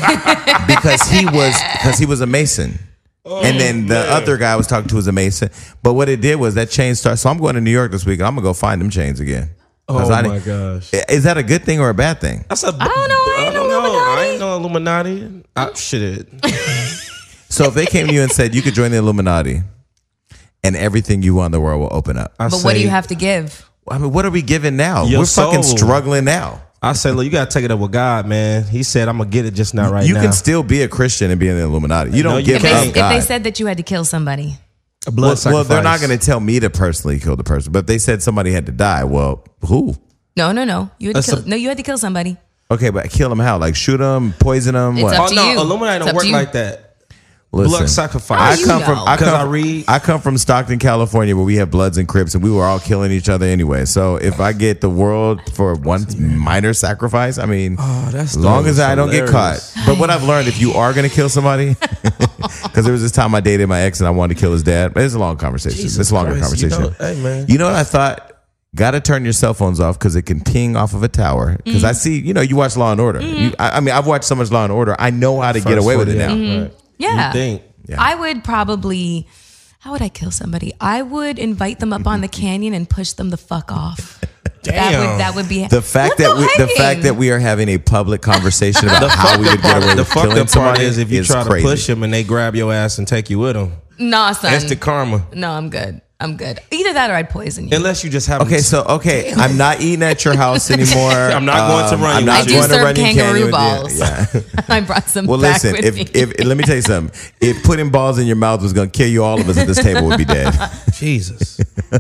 because he was a Mason. And then the other guy I was talking to was a Mason. But what it did was that chain started. So I'm going to New York this week, and I'm going to go find them chains again. Oh, my gosh. Is that a good thing or a bad thing? I don't know. I ain't no Illuminati. Shit. So if they came to you and said you could join the Illuminati, and everything you want in the world will open up. But what do you have to give? I mean, what are we giving now? Your We're fucking soul. struggling now. I say, look, you gotta take it up with God, man. He said, I'm gonna get it just not right You now. can still be a Christian and be in the Illuminati. You don't you give If up they, God. if they said that you had to kill somebody, A blood well, they're not sacrifice. going to tell me to personally kill the person, but they said somebody had to die. Well, who? no, you had That's to kill. No, you had to kill somebody. Okay, but kill them how? Like shoot them, poison them? It's What? up Oh to no, you. Illuminati It's don't up work to you. like that. Listen, Blood I sacrifice. you come know? from Because I come from Stockton, California, where we have Bloods and Crips, and we were all killing each other anyway. So if I get the world for one minor sacrifice, I mean, that's as long dope. as I don't get caught. Hilarious. But what I've learned, if you are going to kill somebody, because there was this time I dated my ex and I wanted to kill his dad. But it's a long conversation. Jesus It's a longer Christ, conversation. hey, man. You know what I thought? Got to turn your cell phones off because it can ping off of a tower. Because I see, you watch Law and Order. I mean, I've watched so much Law and Order. I know how to get away with it now. Right. Yeah. You think? Yeah. I would probably. How would I kill somebody? I would invite them up on the canyon and push them the fuck off. Damn. That would be The fact that we are having a public conversation about how we would get away The with fucked killing up part somebody is if you try crazy. to push them and they grab your ass and take you with them. Nah, son. Instant karma. No, I'm good. Either that or I'd poison you. Unless you just have Okay, I'm not eating at your house anymore. I'm not going to run I'm you. not I do going to serve run you kangaroo canyon. balls. Yeah. I brought some Well, back listen. with me. If let me tell you something. If putting balls in your mouth was going to kill you, all of us at this table would be dead. Jesus.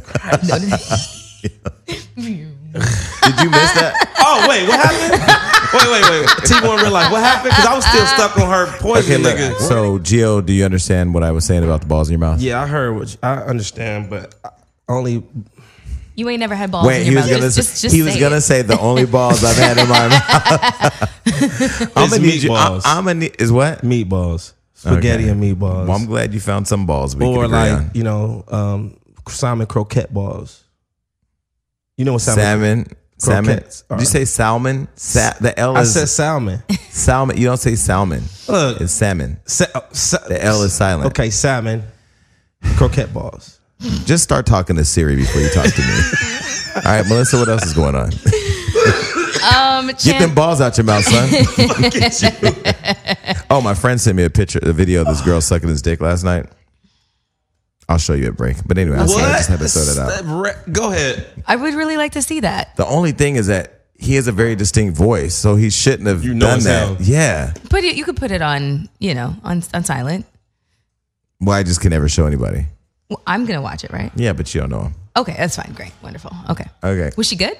Did you miss that? Oh, wait, what happened? wait. T1 real life. What happened? Because I was still stuck on her poison, Okay, nigga. look. So, Gio, do you understand what I was saying about the balls in your mouth? Yeah, I heard what I understand, but only You ain't never had balls Wait, in he your was mouth. gonna Just say, he was say gonna it. say the only balls I've had in my mouth. I'm gonna need you. meatballs. I'm gonna need is what? meatballs, spaghetti Okay. and meatballs, Well, I'm glad you found some balls we or can agree like on. salmon croquette balls. You know what salmon? Salmon. croquettes Did you say salmon? The L I is said salmon. salmon. You don't say salmon. Look, It's salmon. the The L is silent. Okay, salmon croquette balls. Just start talking to Siri before you talk to me. All right, Melissa, what else is going on? Get them balls out your mouth, son. Oh, my friend sent me a video of this girl sucking his dick last night. I'll show you a break. But anyway, I just had to throw that out. Go ahead. I would really like to see that. The only thing is that he has a very distinct voice, so he shouldn't have done it's that. him. Yeah. You could put it on, on silent. Well, I just can never show anybody. Well, I'm gonna watch it, right? Yeah, but you don't know him. Okay, that's fine. Great, wonderful. Okay. Okay. Was she good?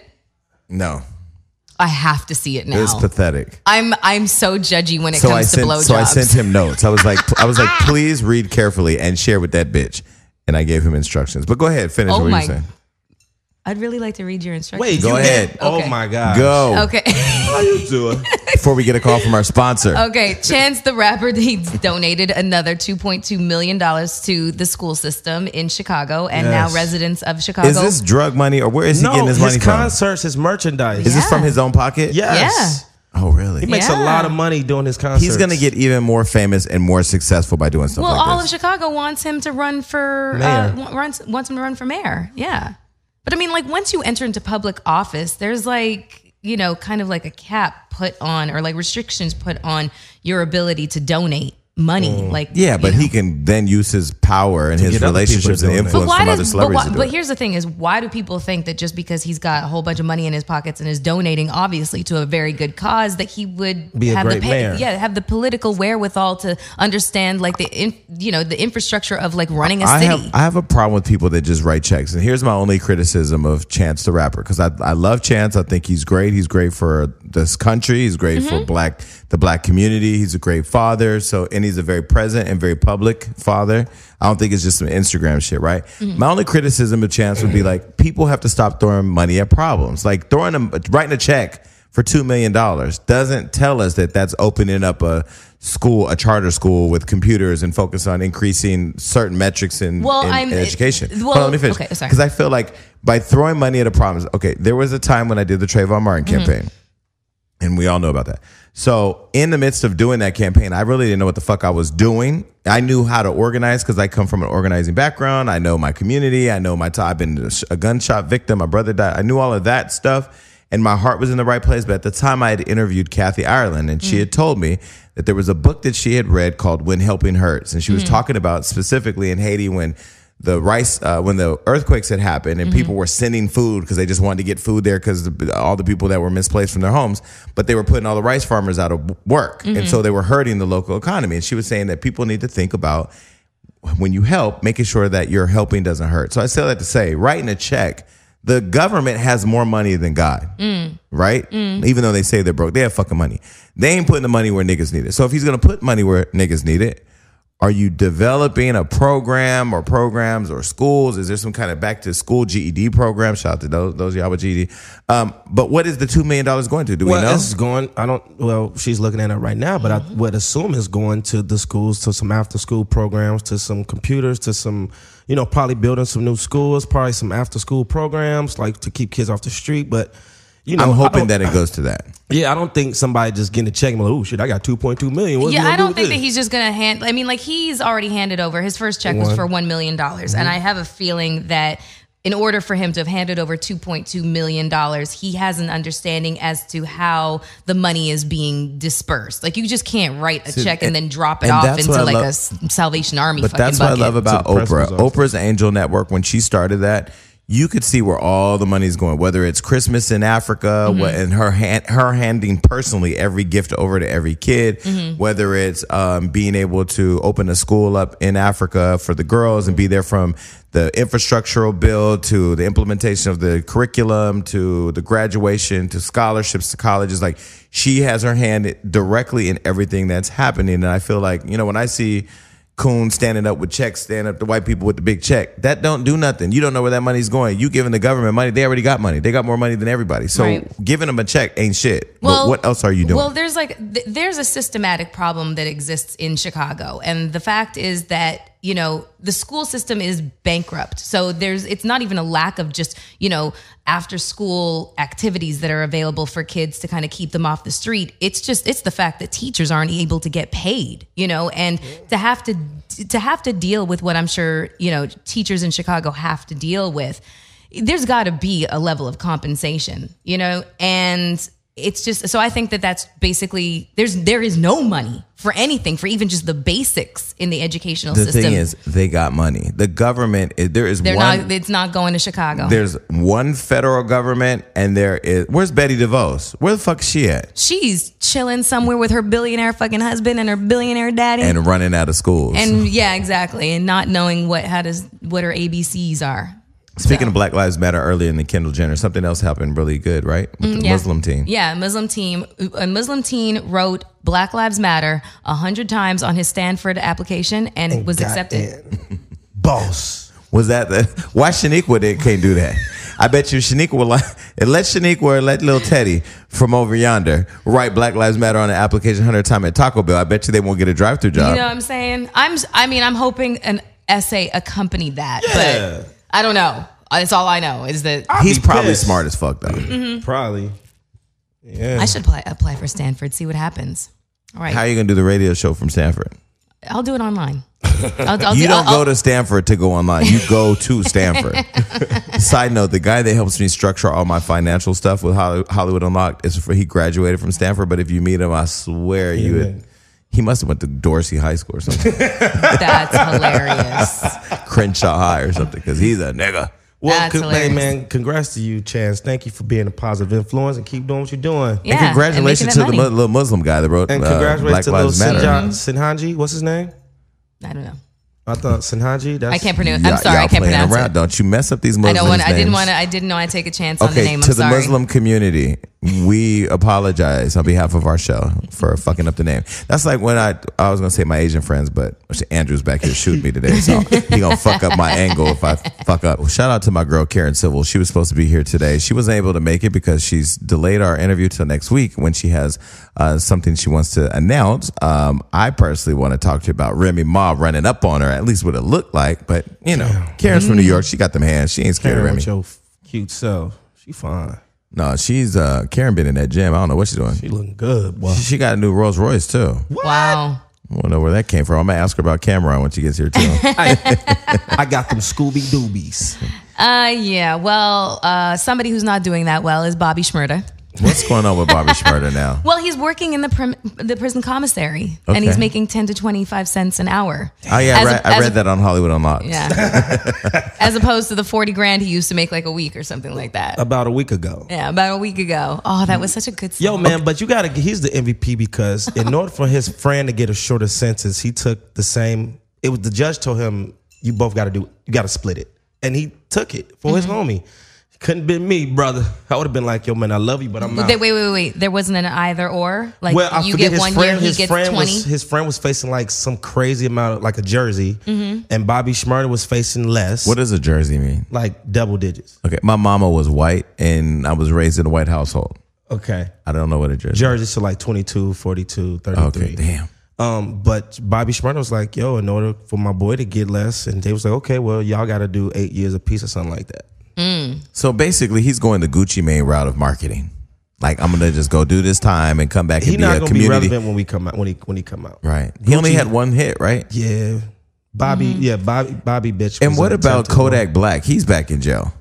No. I have to see it now. It was pathetic. I'm so judgy when it comes to blowjobs. So I sent him notes. I was like, please read carefully and share with that bitch. And I gave him instructions. But go ahead, finish what you're saying. I'd really like to read your instructions. Wait, Go you ahead. did- Oh Okay. my god. Go. Okay. How you doing? Before we get a call from our sponsor. Okay, Chance the Rapper, he donated another $2.2 million to the school system in Chicago, and Yes. now residents of Chicago. Is this drug money or where is he No, getting his money his from? concerts, his merchandise. Is this Yeah. from his own pocket? Yes. Oh, really? He makes a Yeah. lot of money doing his concerts. He's going to get even more famous and more successful by doing stuff well, like all this. of Chicago wants him to run for Mayor. wants him to run for mayor. Yeah, but I mean, like once you enter into public office, there's like kind of like a cap put on or like restrictions put on your ability to donate money. Like Yeah, but he can then use his power and his get other relationships people to and donate. influence from other celebrities to do but it. here's the thing: is why do people think that just because he's got a whole bunch of money in his pockets and is donating, obviously to a very good cause, that he would Be a have great mayor. have the political wherewithal to understand like the infrastructure of like running a city? I have a problem with people that just write checks. And here's my only criticism of Chance the Rapper. Because I love Chance. I think he's great. He's great for this country. He's great for the black community. He's a great father. And he's a very present and very public father. I don't think it's just some Instagram shit, right? My only criticism of Chance would be like, people have to stop throwing money at problems. Like writing a check for $2 million doesn't tell us that that's opening up a charter school with computers and focus on increasing certain metrics in education. Hold on, let me finish. Okay, sorry. Because I feel like by throwing money at a problem, okay, there was a time when I did the Trayvon Martin campaign, and we all know about that. So in the midst of doing that campaign, I really didn't know what the fuck I was doing. I knew how to organize because I come from an organizing background. I know my community. I know I've been a gunshot victim. My brother died. I knew all of that stuff. And my heart was in the right place. But at the time, I had interviewed Kathy Ireland, and she had told me that there was a book that she had read called When Helping Hurts. And she was talking about specifically in Haiti when the rice when the earthquakes had happened and people were sending food because they just wanted to get food there because all the people that were misplaced from their homes, but they were putting all the rice farmers out of work, and so they were hurting the local economy. And she was saying that people need to think about, when you help, making sure that your helping doesn't hurt. So I say that to say, writing a check, the government has more money than God, right? Even though they say they're broke, they have fucking money. They ain't putting the money where niggas need it. So if he's going to put money where niggas need it, are you developing a program or programs or schools? Is there some kind of back to school GED program? Shout out to those y'all with GED. But what is the $2 million going to? Do we know? It's going, she's looking at it right now, but I would assume it's going to the schools, to some after school programs, to some computers, to some, probably building some new schools, probably some after school programs, like to keep kids off the street. But, I'm hoping that it goes to that. Yeah, I don't think somebody just getting a check and like, oh shit, I got $2.2 million. I don't think that he's just going to hand. I mean, like, he's already handed over. His first check was for $1 million. And I have a feeling that in order for him to have handed over $2.2 million, he has an understanding as to how the money is being dispersed. Like, you just can't write a check and then drop it off into like a Salvation Army fucking bucket. But that's what I love about Oprah. Oprah's Angel Network, when she started that, you could see where all the money's going, whether it's Christmas in Africa, and her handing personally every gift over to every kid, whether it's being able to open a school up in Africa for the girls and be there from the infrastructural build to the implementation of the curriculum to the graduation to scholarships to colleges. Like, she has her hand directly in everything that's happening. And I feel like, when I see Coon standing up with checks, standing up to white people with the big check, that don't do nothing. You don't know where that money's going. You giving the government money, they already got money. They got more money than everybody. So giving them a check ain't shit. Well, but what else are you doing? Well, there's a systematic problem that exists in Chicago. And the fact is that, the school system is bankrupt. So it's not even a lack of just, after school activities that are available for kids to kind of keep them off the street. It's the fact that teachers aren't able to get paid, and to have to deal with what I'm sure, teachers in Chicago have to deal with. There's got to be a level of compensation, and it's just, so I think that that's basically, there is no money for anything, for even just the basics in the educational system. The thing is, they got money. The government, it's not going to Chicago. There's one federal government, and where's Betty DeVos? Where the fuck is she at? She's chilling somewhere with her billionaire fucking husband and her billionaire daddy. And running out of schools. And yeah, exactly. And not knowing what her ABCs are. Speaking of Black Lives Matter, earlier in the Kendall Jenner, something else happened really good, right? With the Muslim teen. Yeah, Muslim teen. A Muslim teen wrote Black Lives Matter 100 times on his Stanford application and it was accepted. Boss. Was that why Shaniqua can't do that? I bet you Shaniqua will let Shaniqua or let little Teddy from over yonder write Black Lives Matter on an application 100 times at Taco Bell. I bet you they won't get a drive-through job. You know what I'm saying? I'm hoping an essay accompanied that, but I don't know. That's all I know is that he's probably smart as fuck though. Probably. Yeah. I should apply for Stanford, see what happens. All right. How are you gonna do the radio show from Stanford? I'll do it online. You don't go to Stanford to go online. You go to Stanford. Side note, the guy that helps me structure all my financial stuff with Hollywood Unlocked he graduated from Stanford, but if you meet him, I swear he must have went to Dorsey High School or something. That's hilarious. Crenshaw High or something, because he's a nigga. Well, hey, man, congrats to you, Chance. Thank you for being a positive influence and keep doing what you're doing. Yeah, and congratulations to the little Muslim guy that wrote and congratulations Black Lives Matter. Sinhaji, what's his name? I don't know. I thought Sinhaji. I can't pronounce. I'm sorry, I can't pronounce it. Don't you mess up these Muslims. I didn't want to take a chance on the name. To the Muslim community, we apologize on behalf of our show for fucking up the name. That's like when I was gonna say my Asian friends, but Andrew's back here shooting me today, so he gonna fuck up my angle if I fuck up. Well, shout out to my girl Karen Civil. She was supposed to be here today. She wasn't able to make it because she's delayed our interview till next week when she has something she wants to announce. I personally want to talk to you about Remy Ma running up on her, at least what it looked like. But Karen's from New York. She got them hands. She ain't scared of Remy. With your cute self, she fine. No, she's Karen been in that gym. I don't know what she's doing. She looking good. Boy. She got a new Rolls Royce too. What? Wow. I don't know where that came from. I'm gonna ask her about Cameron when she gets here too. I got them Scooby Doobies. Yeah. Well, somebody who's not doing that well is Bobby Shmurda. What's going on with Bobby Shmurda now? Well, he's working in the prison commissary, and Okay. he's making 10 to 25 cents an hour. Oh yeah, I read that on Hollywood Unlocked. Yeah. As opposed to the 40 grand he used to make like a week or something like that. About a week ago. Yeah, about a week ago. Oh, that was such a good song. Yo, man, but he's the MVP because in order for his friend to get a shorter sentence, he took the same. The judge told him, you both got to split it. And he took it for his homie. Couldn't been me, brother. I would have been like, yo, man, I love you, but I'm not. Wait. There wasn't an either or? Like, Well, I you forget get 1 year, he gets 20? His friend was facing like some crazy amount of, like a jersey. And Bobby Shmurda was facing less. What does a jersey mean? Like double digits. Okay, my mama was white, and I was raised in a white household. Okay. I don't know what a jersey. Jerseys to like 22, 42, 33. Okay, damn. But Bobby Shmurda was like, yo, in order for my boy to get less, and they was like, okay, well, y'all got to do 8 years apiece or something like that. So basically, he's going the Gucci Mane route of marketing. Like, I'm gonna just go do this time and come back and He's be not a gonna community. be relevant when we come out. When he come out, Right. He only had one hit, right? yeah, Bobby, yeah, Bobby, bitch. And was what an about attempted one. Kodak Black? He's back in jail.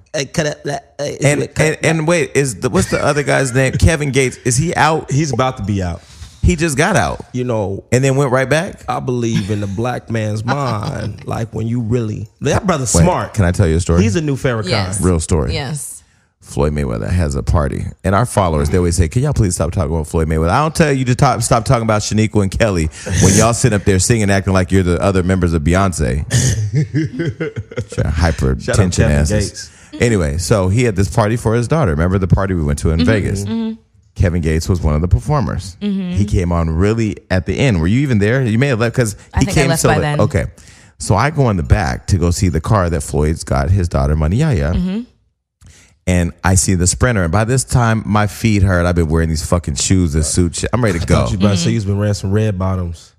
And wait, what's the other guy's name? Kevin Gates. Is he out? He's about to be out. He just got out You know, and then went right back. I believe in the black man's mind. Like when you really, that brother's Wait, smart. Can I tell you a story? He's a new Farrakhan. Yes. Real story. Yes. Floyd Mayweather has a party, and our followers, they always say, "Can y'all please stop talking about Floyd Mayweather?" I don't tell you to stop talking about Shaniqua and Kelly when y'all sit up there singing, acting like you're the other members of Beyonce. Hypertension Kevin asses. Gates. Anyway, so he had this party for his daughter. Remember the party we went to in Vegas? Kevin Gates was one of the performers. He came on really at the end. Were you even there? You may have left because I he think I came left so by late. then. Okay, so I go in the back to go see the car that Floyd's got his daughter Money Yaya. And I see the Sprinter, and by this time my feet hurt. I've been wearing these fucking shoes and suit shit. I'm ready to go. You about to say you've been wearing some red bottoms.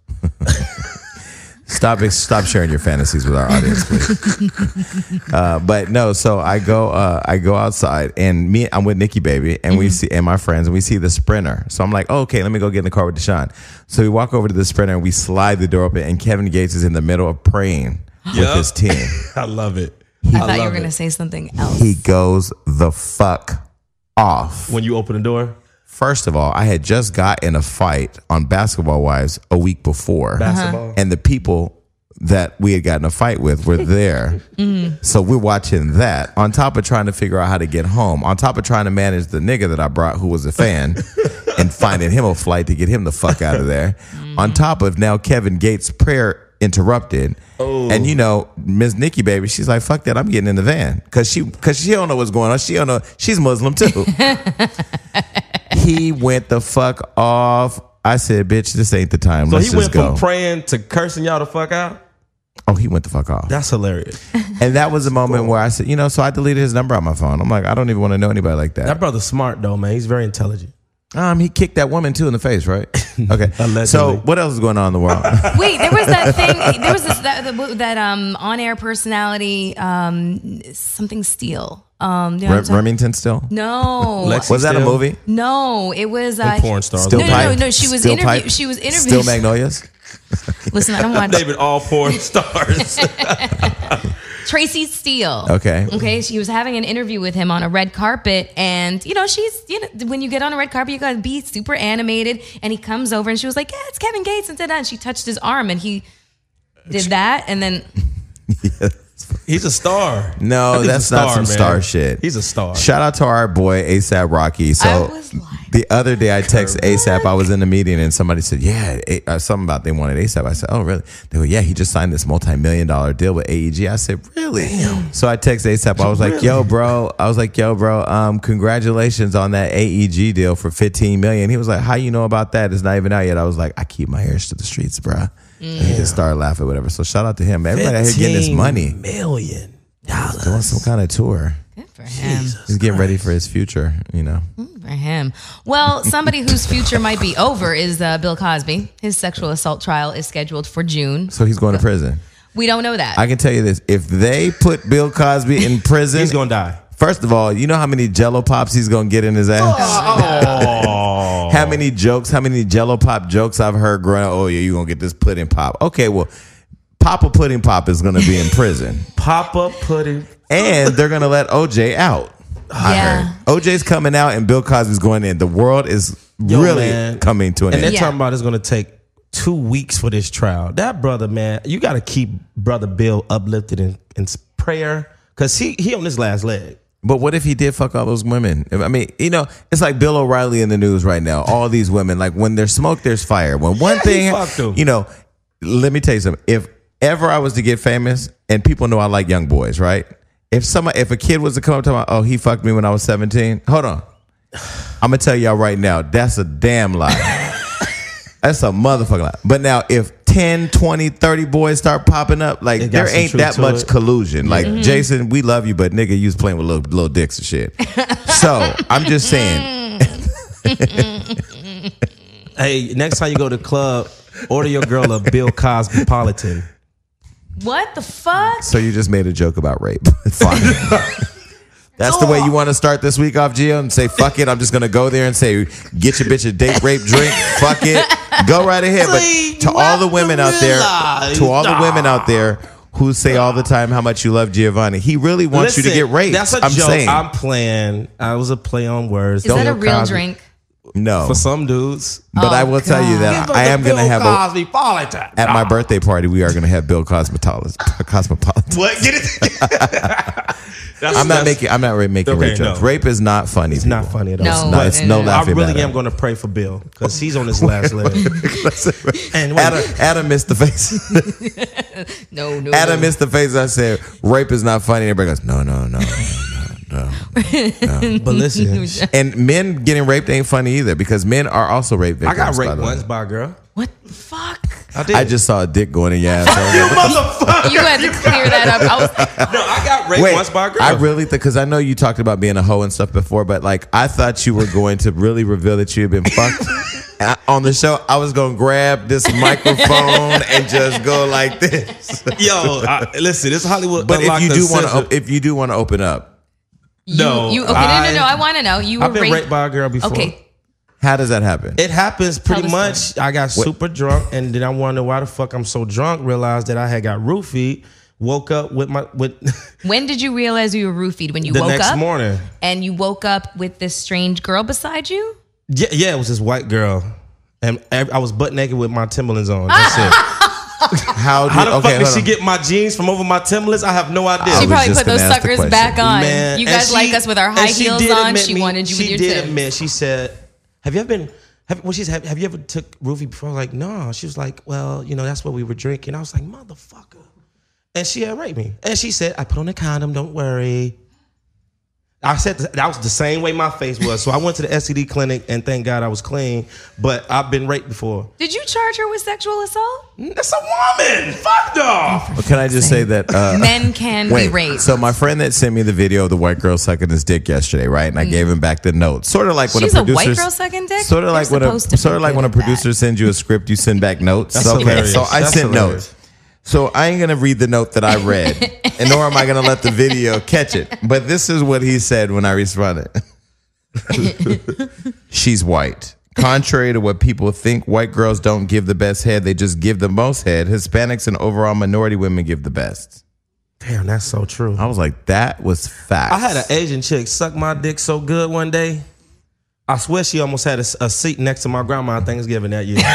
Stop sharing your fantasies with our audience, please. But no, so I go outside, and I'm with Nikki Baby, and we see, and my friends, and we see the Sprinter. So I'm like, oh, okay, let me go get in the car with Deshaun. So we walk over to the Sprinter, and we slide the door open, and Kevin Gates is in the middle of praying with his team. I love it. I thought you were going to say something else. He goes the fuck off. When you open the door, First of all, I had just got in a fight on Basketball Wives a week before. basketball. And the people that we had gotten a fight with were there. So we're watching that on top of trying to figure out how to get home, on top of trying to manage the nigga that I brought who was a fan and finding him a flight to get him the fuck out of there. On top of now Kevin Gates' prayer interrupted. And you know, Ms. Nikki Baby, she's like, fuck that, I'm getting in the van. Cause she don't know what's going on. She don't know, she's Muslim too. He went the fuck off. I said, bitch, this ain't the time. So Let's he just went from go. praying to cursing y'all the fuck out? Oh, he went the fuck off. That's hilarious. And that was the moment where I said, you know, so I deleted his number on my phone. I'm like, I don't even want to know anybody like That that. brother's smart though, man. He's very intelligent. He kicked that woman too in the face, right? Okay. Allegedly. So what else is going on in the world? Wait, there was that thing. There was that on-air personality, something Steele. You know what I'm talking- Remington still? No, Lexi Was that a Steele? movie? no, it was Porn stars. Still No. Pipe? She was Still interviewed. Pipe? She was interviewed. Still Magnolias? Listen, I don't want David, all porn stars. Tracy Steele. Okay. Okay. She was having an interview with him on a red carpet, and when you get on a red carpet, you gotta be super animated. And he comes over, and she was like, "Yeah, it's Kevin Gates," and and she touched his arm, and he did that, and then He's a star. I No, think that's he's a not some man. star shit. He's a star. Shout out to our boy ASAP Rocky. I So was like, the other day I texted ASAP. I was in a meeting and somebody said, yeah, something about they wanted ASAP. I said, oh, really? They go, yeah, he just signed this multi-million-dollar deal with AEG. I said, really? Damn. So I texted ASAP. I was like, yo, bro. Congratulations on that AEG deal for $15 million. He was like, how you know about that? It's not even out yet. I was like, I keep my ears to the streets, bro. And he just started laughing, whatever. So shout out to him. Everybody out here getting this money. $15 million. Doing some kind of tour. good for him. He's getting ready for his future, you know. For him. Well, somebody whose future might be over is Bill Cosby. His sexual assault trial is scheduled for June. So he's going to prison. We don't know that. I can tell you this. If they put Bill Cosby in prison, He's gonna die. first of all, you know how many Jello pops he's going to get in his ass? Oh, How many Jello pop jokes I've heard growing up? Oh, yeah, you're going to get this pudding pop. Okay, well, Papa Pudding Pop is going to be in prison. Papa Pudding. And they're going to let OJ out. I Yeah. heard. OJ's coming out and Bill Cosby's going in. The world is Yo, really man. coming to an And end. they're talking about it's going to take 2 weeks for this trial. That brother, man, you got to keep brother Bill uplifted in prayer because he on his last leg. But what if he did fuck all those women? I mean, it's like Bill O'Reilly in the news right now. All these women, like when there's smoke, there's fire. When one thing, fucked them. let me tell you something. If ever I was to get famous, and people know I like young boys, right? If a kid was to come up to me, oh, he fucked me when I was 17. Hold on. I'm going to tell y'all right now, that's a damn lie. That's a motherfucking lie. But now if 10, 20, 30 boys start popping up, like It got there some ain't truth that to much it. collusion. Like, Jason, we love you, but nigga, you was playing with little dicks and shit. So I'm just saying. Hey, next time you go to the club, order your girl a Bill Cosmopolitan. What the fuck? So you just made a joke about rape. Fine. That's the way you want to start this week off, Gio, and say, fuck it. I'm just going to go there and say, get your bitch a date rape drink. Fuck it. Go right ahead. But to all the women out there who say all the time how much you love Giovanni, he really wants you to get raped. That's a I'm joke. saying. I'm playing. I was a play on words. Is that a Bill real Cosby. drink? No. For some dudes. But I will tell you God. that I am going to have Cosmopolitan. at my birthday party, we are going to have Bill Cosmopolitan. What? Get it? I'm not really making Okay, rape jokes. no. Rape is not funny. It's not funny at all. No, It's no no. I laughing really matter. am going to pray for Bill because he's on his last leg. And Adam missed the face. No. Adam missed the face. I said, rape is not funny. Everybody goes, no. but listen, And men getting raped ain't funny either because men are also rape victims. I got by raped the way. once by a girl. What the fuck? I did. I just saw a dick going in your ass. motherfucker. You had to clear that up. I was like, No, I got raped once by a girl. I really think, because I know you talked about being a hoe and stuff before, but like I thought you were going to really reveal that you had been fucked. On the show, I was going to grab this microphone and just go like this. Yo, listen, this Hollywood. But Unlocked if you do want to open up, No, okay, no. I want to know. You were I've been raped by a girl before. Okay. how does that happen? It happens pretty Tell the much. I got super drunk, and then I wondered why the fuck I'm so drunk. Realized that I had got roofied. Woke up with When did you realize you were roofied? When you the woke next up? morning. And you woke up with this strange girl beside you? Yeah, it was this white girl, and I was butt naked with my Timberlands on. That's it. How How the fuck did hold she on. get my jeans from over my Timberlands? I have no idea. She was probably just put those gonna ask the suckers question. back on. Man, You and guys like us with our high and she heels did on. admit She me- wanted you with your She did tips. admit. She said, "Have you ever been? Have you ever took roofie before?" I was like, no. She was like, well, that's what we were drinking. I was like, motherfucker. And she had raped me. And she said, I put on a condom. Don't worry. I said that was the same way my face was. So I went to the STD clinic, and thank God I was clean. But I've been raped before. Did you charge her with sexual assault? That's a woman. Fuck no. Well, can I just say that Men can be raped. So my friend that sent me the video of the white girl sucking his dick yesterday, right? And I gave him back the note. Sort of like when She's a a producer, white girl sucking dick? Sort of They're like when supposed to be when a good at producer sends you a script, you send back notes. That's Okay, hilarious. so I That's sent hilarious. notes. So I ain't gonna read the note that I read, and nor am I gonna let the video catch it. But this is what he said when I responded. She's white. Contrary to what people think, white girls don't give the best head; they just give the most head. Hispanics and overall minority women give the best. Damn, that's so true. I was like, that was facts. I had an Asian chick suck my dick so good one day. I swear she almost had a seat next to my grandma at Thanksgiving that year.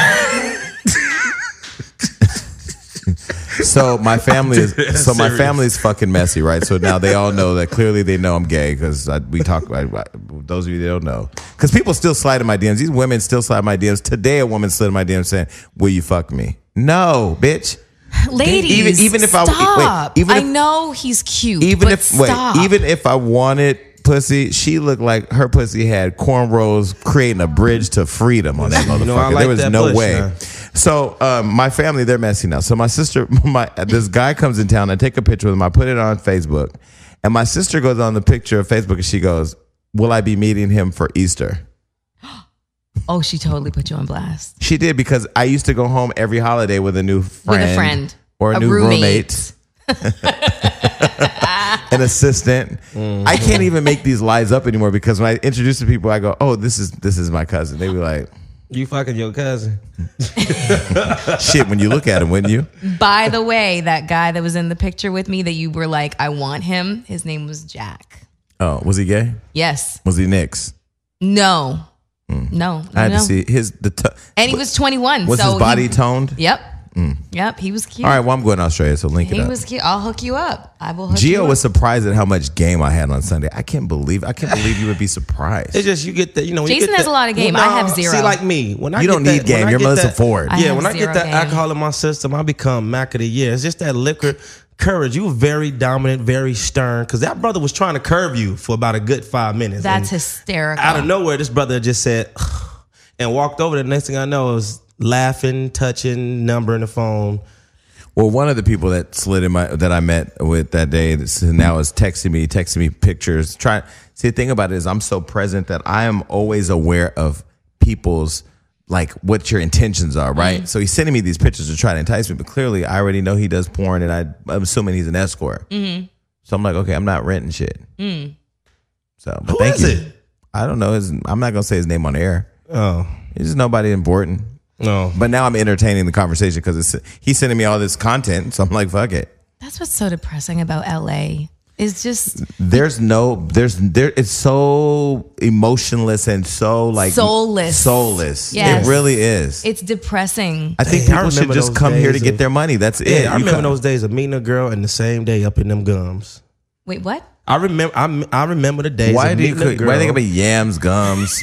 So my family is Serious. my family is fucking messy, right? So now they all know that clearly they know I'm gay because we talk about those of you that don't know, because people still slide in my DMs. These women still slide in my DMs. Today a woman slid in my DMs saying, "Will you fuck me?" No, bitch. Ladies, even if I- stop. wait, even I if- know he's cute, Even but if stop. even if I wanted pussy, she looked like her pussy had cornrows creating a bridge to freedom on that motherfucker. I like there was that no bush way. now. So my family, they're messy now. So my sister, this guy comes in town. I take a picture with him. I put it on Facebook, and my sister goes on the picture of Facebook and she goes, "Will I be meeting him for Easter?" Oh, she totally put you on blast. She did, because I used to go home every holiday with a new friend, With a friend. or a new roommate. an assistant. I can't even make these lies up anymore, because when I introduce to people, I go, "Oh, this is my cousin." They be like, You fucking your cousin. "Shit," when you look at him, wouldn't you? By the way, that guy that was in the picture with me that you were like, I want him, his name was Jack. Oh, was he gay? Yes. Was he Knicks? No. No. I had no. to see And he was 21. Was so his body toned? Yep. Yep. He was cute. All right, well, I'm going to Australia, so link it He up. was cute. I'll hook you up. I will hook you Gio up. was surprised at how much game I had on Sunday. I can't believe you would be surprised. It's just you get that, when you Jason get has a lot of game. I have zero. See, like me, when I You get don't that, need game. when I You're get Melissa that- Ford. I Yeah, have when I zero get that game. alcohol in my system, I become Mac of the year. It's just that liquor courage. You were very dominant, very stern, because that brother was trying to curve you for about a good 5 minutes. That's And hysterical. out of nowhere, this brother just said, and walked over. The next thing I know, it was laughing, touching, numbering the phone. Well, one of the people that slid in that I met with that day now is texting me pictures. See, the thing about it is I'm so present that I am always aware of people's, like, what your intentions are, right? Mm-hmm. So he's sending me these pictures to try to entice me, but clearly I already know he does porn, and I'm assuming he's an escort. Mm-hmm. So I'm like, okay, I'm not renting shit. So, but Who thank is you. it? I don't know. I'm not gonna say his name on air. Oh, He's just nobody important. no. But now I'm entertaining the conversation because he's sending me all this content. So I'm like, fuck it. That's what's so depressing about LA. It's just It's so emotionless and so like Soulless. Yes. It really is. it's depressing. I think Dang, I people should remember just those come here to days get of- their money. That's it. Yeah, I You remember come- those days of meeting a girl and the same day up in them gums. Wait, what? I remember the days Why of do you meeting a girl. why think about yams, gums,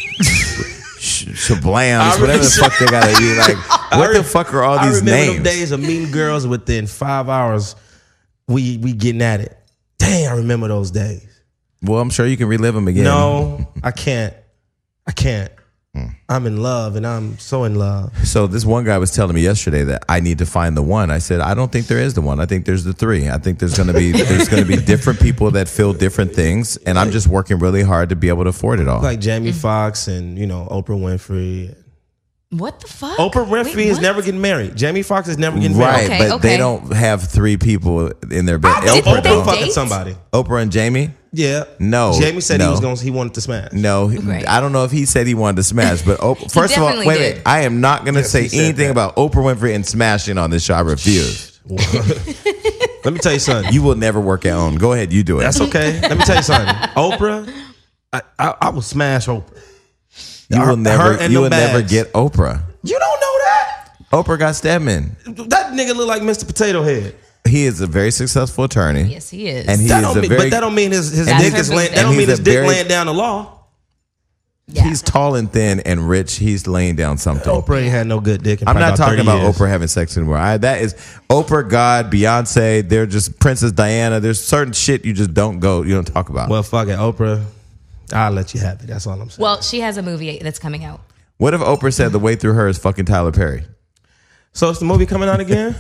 shablams, I whatever the fuck they gotta eat? Like, what the fuck are all I these remember names? those days of meeting girls within 5 hours. We getting at it. Dang, I remember those days. Well, I'm sure you can relive them again. No, I can't. I'm in love, and I'm so in love. So this one guy was telling me yesterday that I need to find the one. I said, I don't think there is the one. I think there's the three. I think there's gonna be different people that feel different things, and I'm just working really hard to be able to afford it all. Like Jamie Foxx and Oprah Winfrey. What the fuck? Oprah Winfrey Wait, is what? never getting married. Jamie Foxx is never getting Right, married. but they don't have three people in their bed. Did Oprah, they don't. fucking date? somebody. Oprah and Jamie? Yeah. No, Jamie said no. he wanted to smash. No, Right. I don't know if he said he wanted to smash, but first of all, definitely wait, did. I am not going to Yes, say he said anything that. about Oprah Winfrey and smashing on this show. I refuse. Let me tell you something. You will never work at own. Go ahead, you do it. That's okay. Let me tell you something. Oprah, I will smash Oprah. You will Her never. and You them will never bags. get Oprah. You don't know that? Oprah got Stedman. That nigga look like Mr. Potato Head. He is a very successful attorney. Yes, he is. And he That is don't a mean, very. but that don't mean his That's dick her is laying. big That don't thing. mean He's his a dick very- laying down the law. Yeah. He's tall and thin and rich. He's laying down something. Oprah ain't had no good dick. In I'm probably not talking 30 about years. Oprah having sex anymore. That is Oprah, God, Beyonce. They're just Princess Diana. There's certain shit you just don't talk about. Well, fuck it, Oprah. I'll let you have it. That's all I'm saying. Well, she has a movie that's coming out. What if Oprah said the way through her is fucking Tyler Perry? So is the movie coming out again?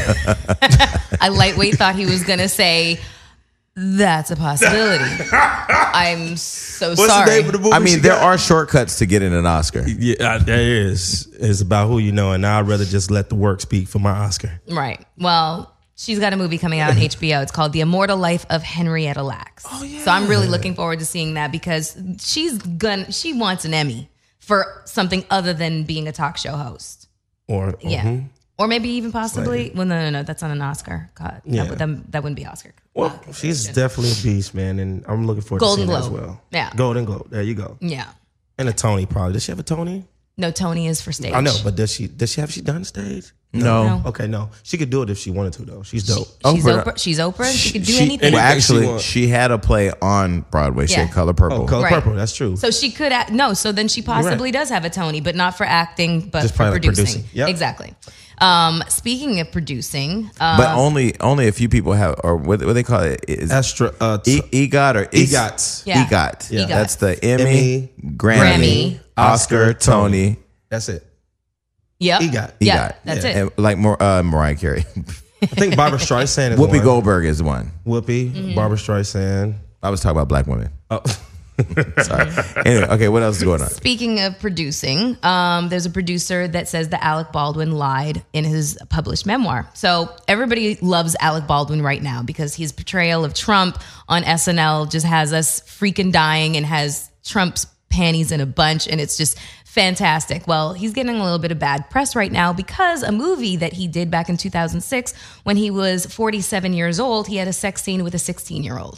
I lightweight thought he was gonna say that's a possibility. I'm so What's sorry. the name of the movie? I mean, she there got? are shortcuts to getting an Oscar. Yeah, there is. It's about who you know, and I'd rather just let the work speak for my Oscar. Right. Well, she's got a movie coming out on HBO. It's called The Immortal Life of Henrietta Lacks. Oh, yeah. So I'm really looking forward to seeing that because she wants an Emmy for something other than being a talk show host. Or Yeah. Or maybe even possibly. Well, no. That's not an Oscar. God, Yeah. that wouldn't be Oscar. well, she's definitely a beast, man, and I'm looking forward Golden to seeing that as Globe. well. Yeah. Golden Globe. There you go. Yeah. And a Tony probably. Does she have a Tony? No, Tony is for stage. I know, but does she have she done stage? No. No. Okay, no. She could do it if she wanted to, though. She's dope. She's Oprah- Oprah. She's Oprah. She could do She- anything. Well, Anything she actually, wants. she had a play on Broadway. She Yeah. had Color Purple. Oh, Color Right. Purple. That's true. So she could no. So then she possibly does have a Tony, but not for acting, but Just for probably like producing. producing. Yep. Exactly. Speaking of producing, But only a few people have, or what they call it, is EGOT or EGOT. Yeah. EGOT. Yeah. That's the Emmy, Emmy, Grammy, Grammy, Oscar, Tony. That's it. yep, EGOT. yeah, EGOT. that's Yeah. it. And like Mariah Carey. I think Barbara Streisand is Whoopi one. Goldberg is one. Whoopi, Mm-hmm. Barbara Streisand. I was talking about black women. Oh. Sorry. Anyway, okay, what else is going on? Speaking of producing, there's a producer that says that Alec Baldwin lied in his published memoir. So everybody loves Alec Baldwin right now because his portrayal of Trump on SNL just has us freaking dying and has Trump's panties in a bunch, and it's just fantastic. Well, he's getting a little bit of bad press right now because a movie that he did back in 2006 when he was 47 years old, he had a sex scene with a 16-year-old.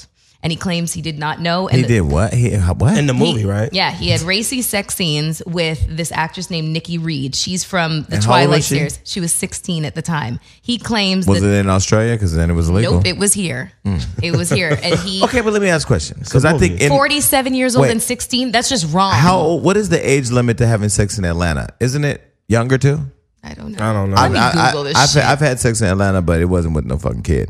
and he claims he did not know. And He did what? What? In the movie, right? Yeah, he had racy sex scenes with this actress named Nikki Reed. She's from the And how old Twilight was she? series. She was 16 at the time. He claims Was that it in Australia? Because then it was illegal. nope, it was here. It was here, and he Okay, but let me ask a question. Because I think 47 years old Wait. and 16. That's just wrong. how old, what is the age limit to having sex in Atlanta? Isn't it younger too? I don't know. I don't know. Let me Google this shit. I've had sex in Atlanta, but it wasn't with no fucking kid.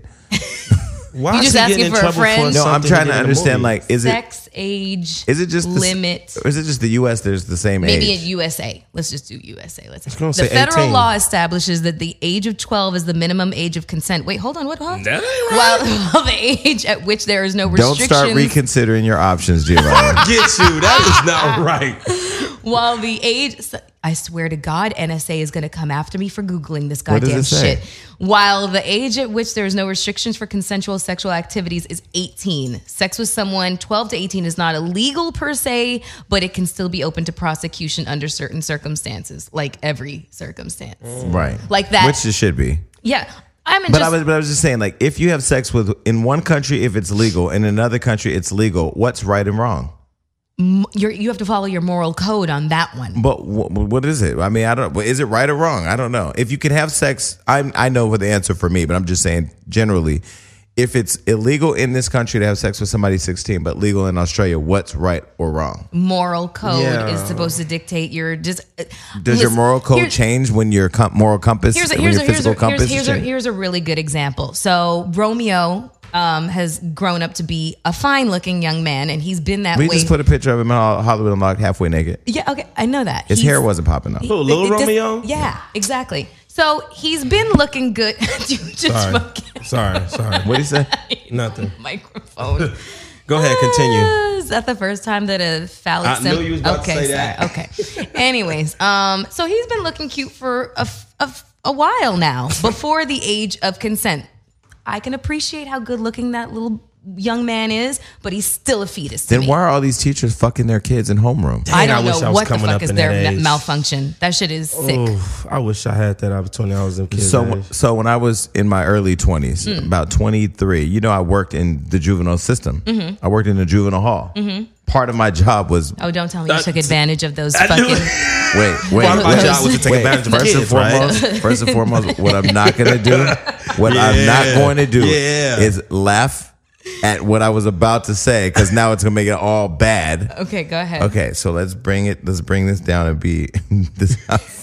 Why You is just he asking getting in for a trouble friend? No, I'm something trying he to did in the understand. movie? Like, is it Sex age just limit? or is it just the U.S. There's the same Maybe age? in USA. Let's just do USA. gonna The say federal 18. law establishes that the age of 12 is the minimum age of consent. Wait, hold on. What? Huh? That ain't right. While the age at which there is no Don't restrictions. start reconsidering your options, Giovanni. Get you. That is not right. While the age, I swear to God, NSA is going to come after me for Googling this What does goddamn it say? shit. While the age at which there is no restrictions for consensual sexual activities is 18. Sex with someone 12 to 18 is not illegal per se, but it can still be open to prosecution under certain circumstances, like every circumstance. Right. Like that. Which it should be. Yeah. I mean, But I was just saying, like, if you have sex with in one country, if it's legal, in another country, it's legal. What's right and wrong? you have to follow your moral code on that one. But what is it? I mean, I don't. Is it right or wrong? I don't know. If you can have sex, I know what the answer for me. But I'm just saying generally, if it's illegal in this country to have sex with somebody 16, but legal in Australia, what's right or wrong? Moral code Yeah. is supposed to dictate your Does your moral code change when your moral compass, when your physical compass change? Here's a really good example. So Romeo has grown up to be a fine-looking young man, and he's been that We way. just put a picture of him in Hollywood Unlocked halfway naked. Yeah, okay, I know that. His hair wasn't popping though. Who, Lil Romeo? Yeah, exactly. So he's been looking good. You just fucking Sorry. What did he say? Nothing. microphone. Go ahead, continue. Is that the first time that a phallic I knew you was about to say that. Okay. Anyways, so he's been looking cute for a while now, before the age of consent. I can appreciate how good looking that little young man is, but he's still a fetus to Then me. why are all these teachers fucking their kids in homeroom? I Dang, don't I wish I know was what the coming fuck up is in their that age. malfunction. That shit is sick. Oof, I wish I had that opportunity. I was in kids. So when I was in my early 20s, about 23, I worked in the juvenile system. I worked in the juvenile hall. Part of my job was Oh, don't tell me you That- took advantage of those I knew fucking. wait. Part of my job was to take Wait, advantage of the first and kids, right? foremost, First and foremost, what I'm not going to do, I'm not going to do Yeah. is laugh at what I was about to say because now it's going to make it all bad. Okay, go ahead. Okay, so let's bring this down and be this.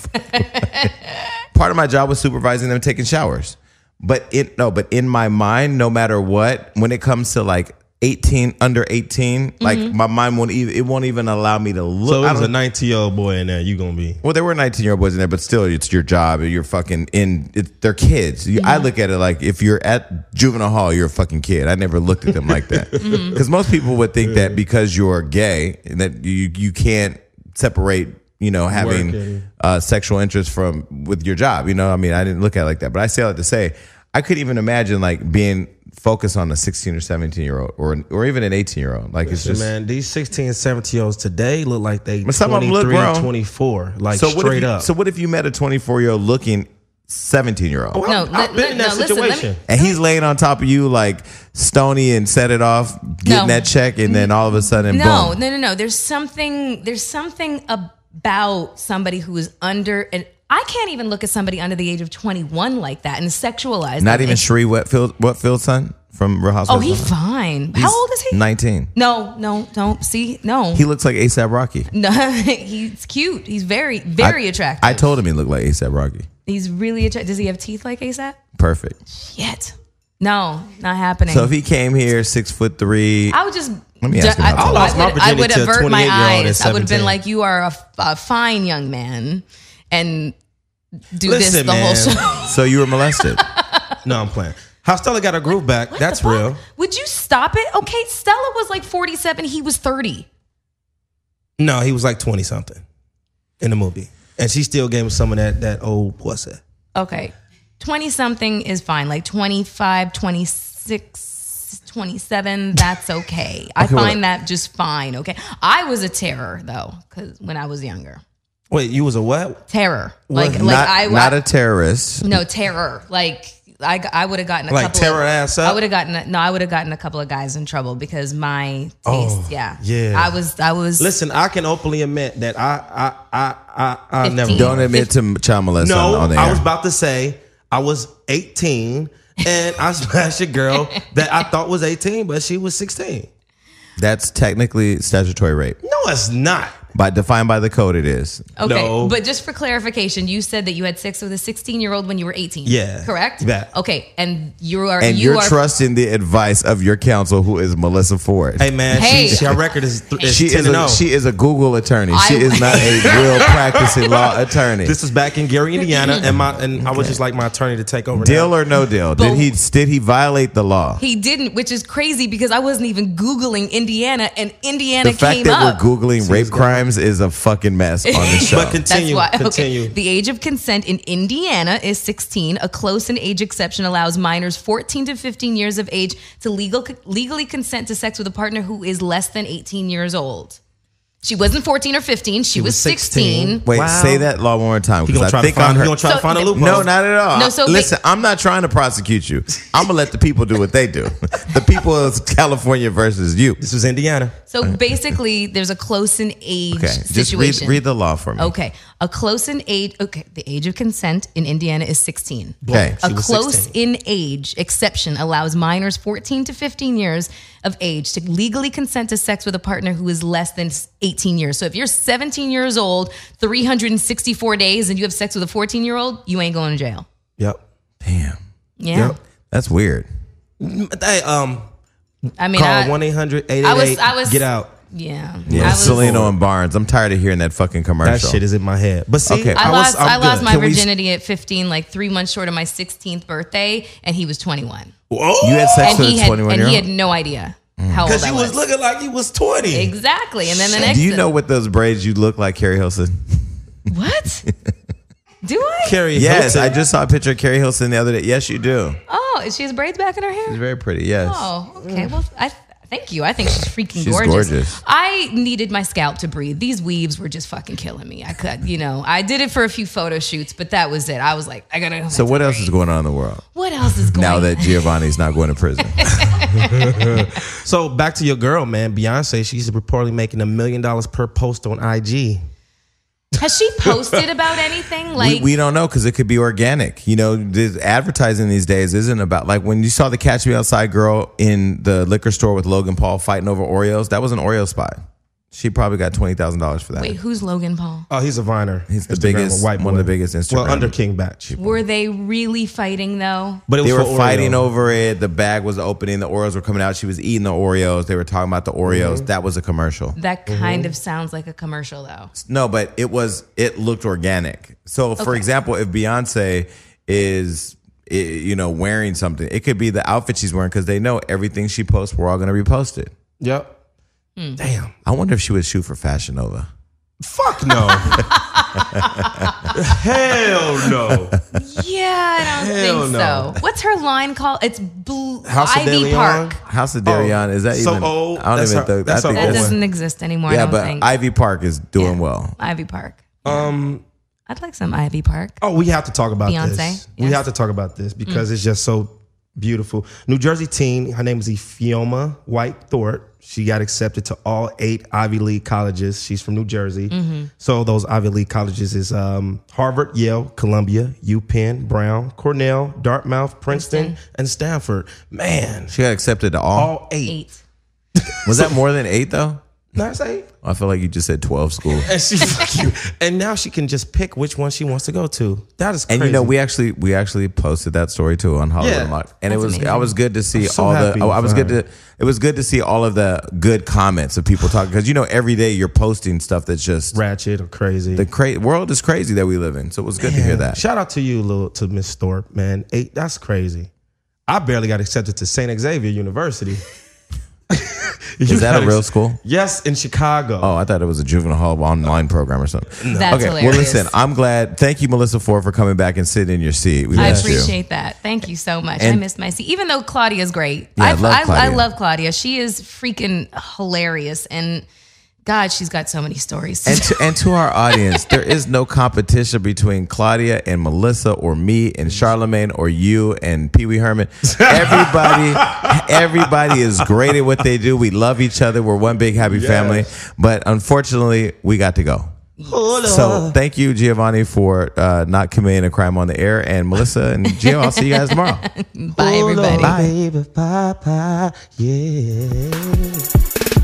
Part of my job was supervising them taking showers, but in my mind, no matter what, when it comes to like 18 under 18, like my mind won't even allow me to look. So I it was don't- a 19-year-old boy in there. You gonna be? well, there were 19-year-old boys in there, but still, it's your job. You're fucking they're kids. I look at it like if you're at juvenile hall, you're a fucking kid. I never looked at them like that because most people would think that because you're gay that you can't separate. Having sexual interest with your job. I mean, I didn't look at it like that, but I say all that to say, I couldn't even imagine like being focused on a 16 or 17-year-old or even an 18-year-old. Like it's just Man, these 16 and 17-year-olds today look like they But some of them look 23 and grown. 24. Like so. What straight if up. So what if you met a 24-year-old looking 17-year-old? No, I've been in that listen, let me- situation. And he's laying on top of you like Stony and set it off, getting No. that check, and then all of a sudden, No, boom. no. There's something about somebody who is under, and I can't even look at somebody under the age of 21 like that and sexualize Not them. even Sheree Whitfield's son from Real Housewives. Oh, he's fine. How old is he? 19. No, don't see. No, He looks like ASAP Rocky. no, he's cute. He's very attractive. I told him he looked like ASAP Rocky. He's really attractive. Does he have teeth like ASAP? Perfect. Yet. No, not happening. So if he came here 6'3", I would just. Let me ask him how tall I lost my I would virginity to a avert my 28-year-old eyes. at I would have been 17. like, "You are a fine young man," and do this Listen, the whole man. show. so you were molested. No, I'm playing. How Stella got her groove back? What That's the fuck? real. Would you stop it? Okay, Stella was like 47. He was 30. No, he was like 20 something in the movie, and she still gave him some of that old pussy. Okay, 20 something is fine. Like 25, 26, 27. That's okay. I Okay, find that just fine. Okay, I was a terror though, because when I was younger, Wait, you was a what? terror. not a terrorist. No terror. Like I would have gotten a Like couple tear her of, ass up? I would have gotten a couple of guys in trouble because my taste, yeah. I was Listen, I can openly admit that I 15. never. Don't admit to child molest No, on the air. I was about to say I was 18 and I smashed a girl that I thought was 18, but she was 16. That's technically statutory rape. No, it's not. Defined by the code, it is. okay. No. But just for clarification, you said that you had sex with a 16-year-old when you were 18. Yeah. Correct? That. Okay. And you're trusting the advice of your counsel, who is Melissa Ford. Hey man, Hey. her record is She 10 is and 0. she is a Google attorney. She I- is not a real practicing law attorney. This was back in Gary, Indiana, and I was just like my attorney to take over. Deal now. or no deal? But- Did he violate the law? He didn't, which is crazy because I wasn't even Googling Indiana and Indiana The fact came that up. we're Googling rape crimes is a fucking mess on the show. But continue. That's why. Continue. Okay. The age of consent in Indiana is 16. A close in age exception allows minors 14 to 15 years of age to legally consent to sex with a partner who is less than 18 years old. She wasn't 14 or 15. She was 16. Wait, Wow. say that law one more time, You gonna because try I to think find? I You gonna try to So- find a loophole? No, not at all. No, so listen, I'm not trying to prosecute you. I'm gonna let the people do what they do. The people of California versus you. This was Indiana. So basically, there's a close in age Okay, just situation. read the law for me. Okay. A close in age. Okay. The age of consent in Indiana is 16. Okay. A She was close 16. in age exception allows minors 14 to 15 years of age to legally consent to sex with a partner who is less than 18 years. So if you're 17 years old, 364 days, and you have sex with a 14-year-old, you ain't going to jail. Yep. Damn, Yeah. Yep. that's weird. Hey, I mean, call 1-800-888. I was Get out. Yeah. Yeah, I was- Celino and Barnes. I'm tired of hearing that fucking commercial. That shit is in my head. But see, Okay. I lost good. my Can we- virginity at 15, like 3 months short of my 16th birthday, and he was 21. Whoa. You had sex And with he a had 21-year-old? no idea how old Because I you was looking like you was 20. Exactly. And then the next Do you know with those braids you look like Carrie Hilson? What? Do I? Carrie Yes, Hilton. I just saw a picture of Carrie Hilson the other day. Yes, you do. Oh, she has braids back in her She's hair? very pretty. Yes. Oh, okay. Well, thank you. I think she's freaking She's gorgeous. gorgeous. I needed my scalp to breathe. These weaves were just fucking killing me. I could, I did it for a few photo shoots, but that was it. I was like, I gotta. So what else is going on in the world What else is going now on? that Giovanni's not going to prison? So back to your girl, man. Beyonce, she's reportedly making $1 million per post on IG. Has she posted about anything? Like, we don't know because it could be organic. The advertising these days isn't about, like when you saw the Catch Me Outside girl in the liquor store with Logan Paul fighting over Oreos. That was an Oreo spot. She probably got $20,000 for that. wait, who's Logan Paul? Oh, he's a Viner. He's the Instagrammer, biggest, white one of boy. the biggest Instagram. Well, under King Batch. Were they really fighting though? But it was They were for Oreo. fighting over it. The bag was opening. The Oreos were coming out. She was eating the Oreos. They were talking about the Oreos. Mm-hmm. That was a commercial. That kind of sounds like a commercial though. No, but it looked organic. So, for Okay. example, if Beyonce is, wearing something, it could be the outfit she's wearing because they know everything she posts, we're all going to repost it. Yep. Damn. I wonder if she would shoot for Fashion Nova. Fuck no. Hell no. Yeah, I don't Hell think no. so. What's her line called? It's House of De Ivy Leon? Park. House of Darion, is that so even? old. I don't That's even her- think. that's I her think That old that's, one. doesn't exist anymore. yeah, I don't but think. Ivy Park is doing well. Ivy Park. I'd like some Ivy Park. Oh, we have to talk about Beyonce, this. We yes. have to talk about this because it's just so beautiful. New Jersey teen, her name is Efioma White Thorpe. She got accepted to all 8 Ivy League colleges. She's from New Jersey. So those Ivy League colleges is Harvard, Yale, Columbia, UPenn, Brown, Cornell, Dartmouth, Princeton, and Stanford. Man, She got accepted to all. all 8. 8. Was that more than 8 though? That's 8. I feel like you just said 12 schools. And she fuck you. And now she can just pick which one she wants to go to. That is crazy. And we actually posted that story too on Hollywood Yeah. Unlocked, and That's I was good to see so all happy the. I was for good her. to. It was good to see all of the good comments of people talking because every day you're posting stuff that's just ratchet or crazy. the world is crazy that we live in. So it was good to hear that. Shout out to you, to Miss Thorpe, man. 8, that's crazy. I barely got accepted to St. Xavier University. Is that a real school? Yes, in Chicago. Oh, I thought it was a juvenile hall online program or something. That's okay, hilarious. well, listen, I'm glad. Thank you, Melissa Ford, for coming back and sitting in your seat. We I missed you. appreciate that. Thank you so much. I And- missed my seat. Even though Claudia's great. Yeah, I love I Claudia. love Claudia. She is freaking hilarious. And God, she's got so many stories. And to our audience, there is no competition between Claudia and Melissa or me and Charlemagne or you and Pee Wee Herman. Everybody is great at what they do. We love each other. We're one big happy family. But unfortunately, we got to go. So thank you, Giovanni, for not committing a crime on the air. And Melissa and Gio, I'll see you guys tomorrow. Bye, everybody. Bye. Baby, papa, yeah.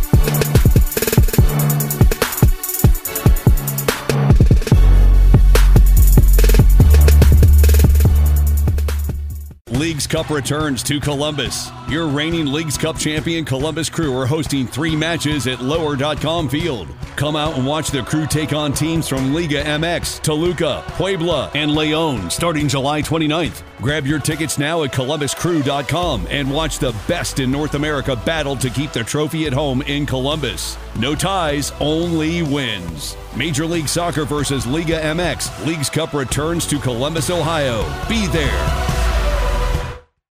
Leagues Cup returns to Columbus. Your reigning Leagues Cup champion Columbus Crew are hosting 3 matches at Lower.com Field. Come out and watch the Crew take on teams from Liga MX, Toluca, Puebla, and León starting July 29th. Grab your tickets now at ColumbusCrew.com and watch the best in North America battle to keep the trophy at home in Columbus. No ties, only wins. Major League Soccer versus Liga MX. Leagues Cup returns to Columbus, Ohio. Be there.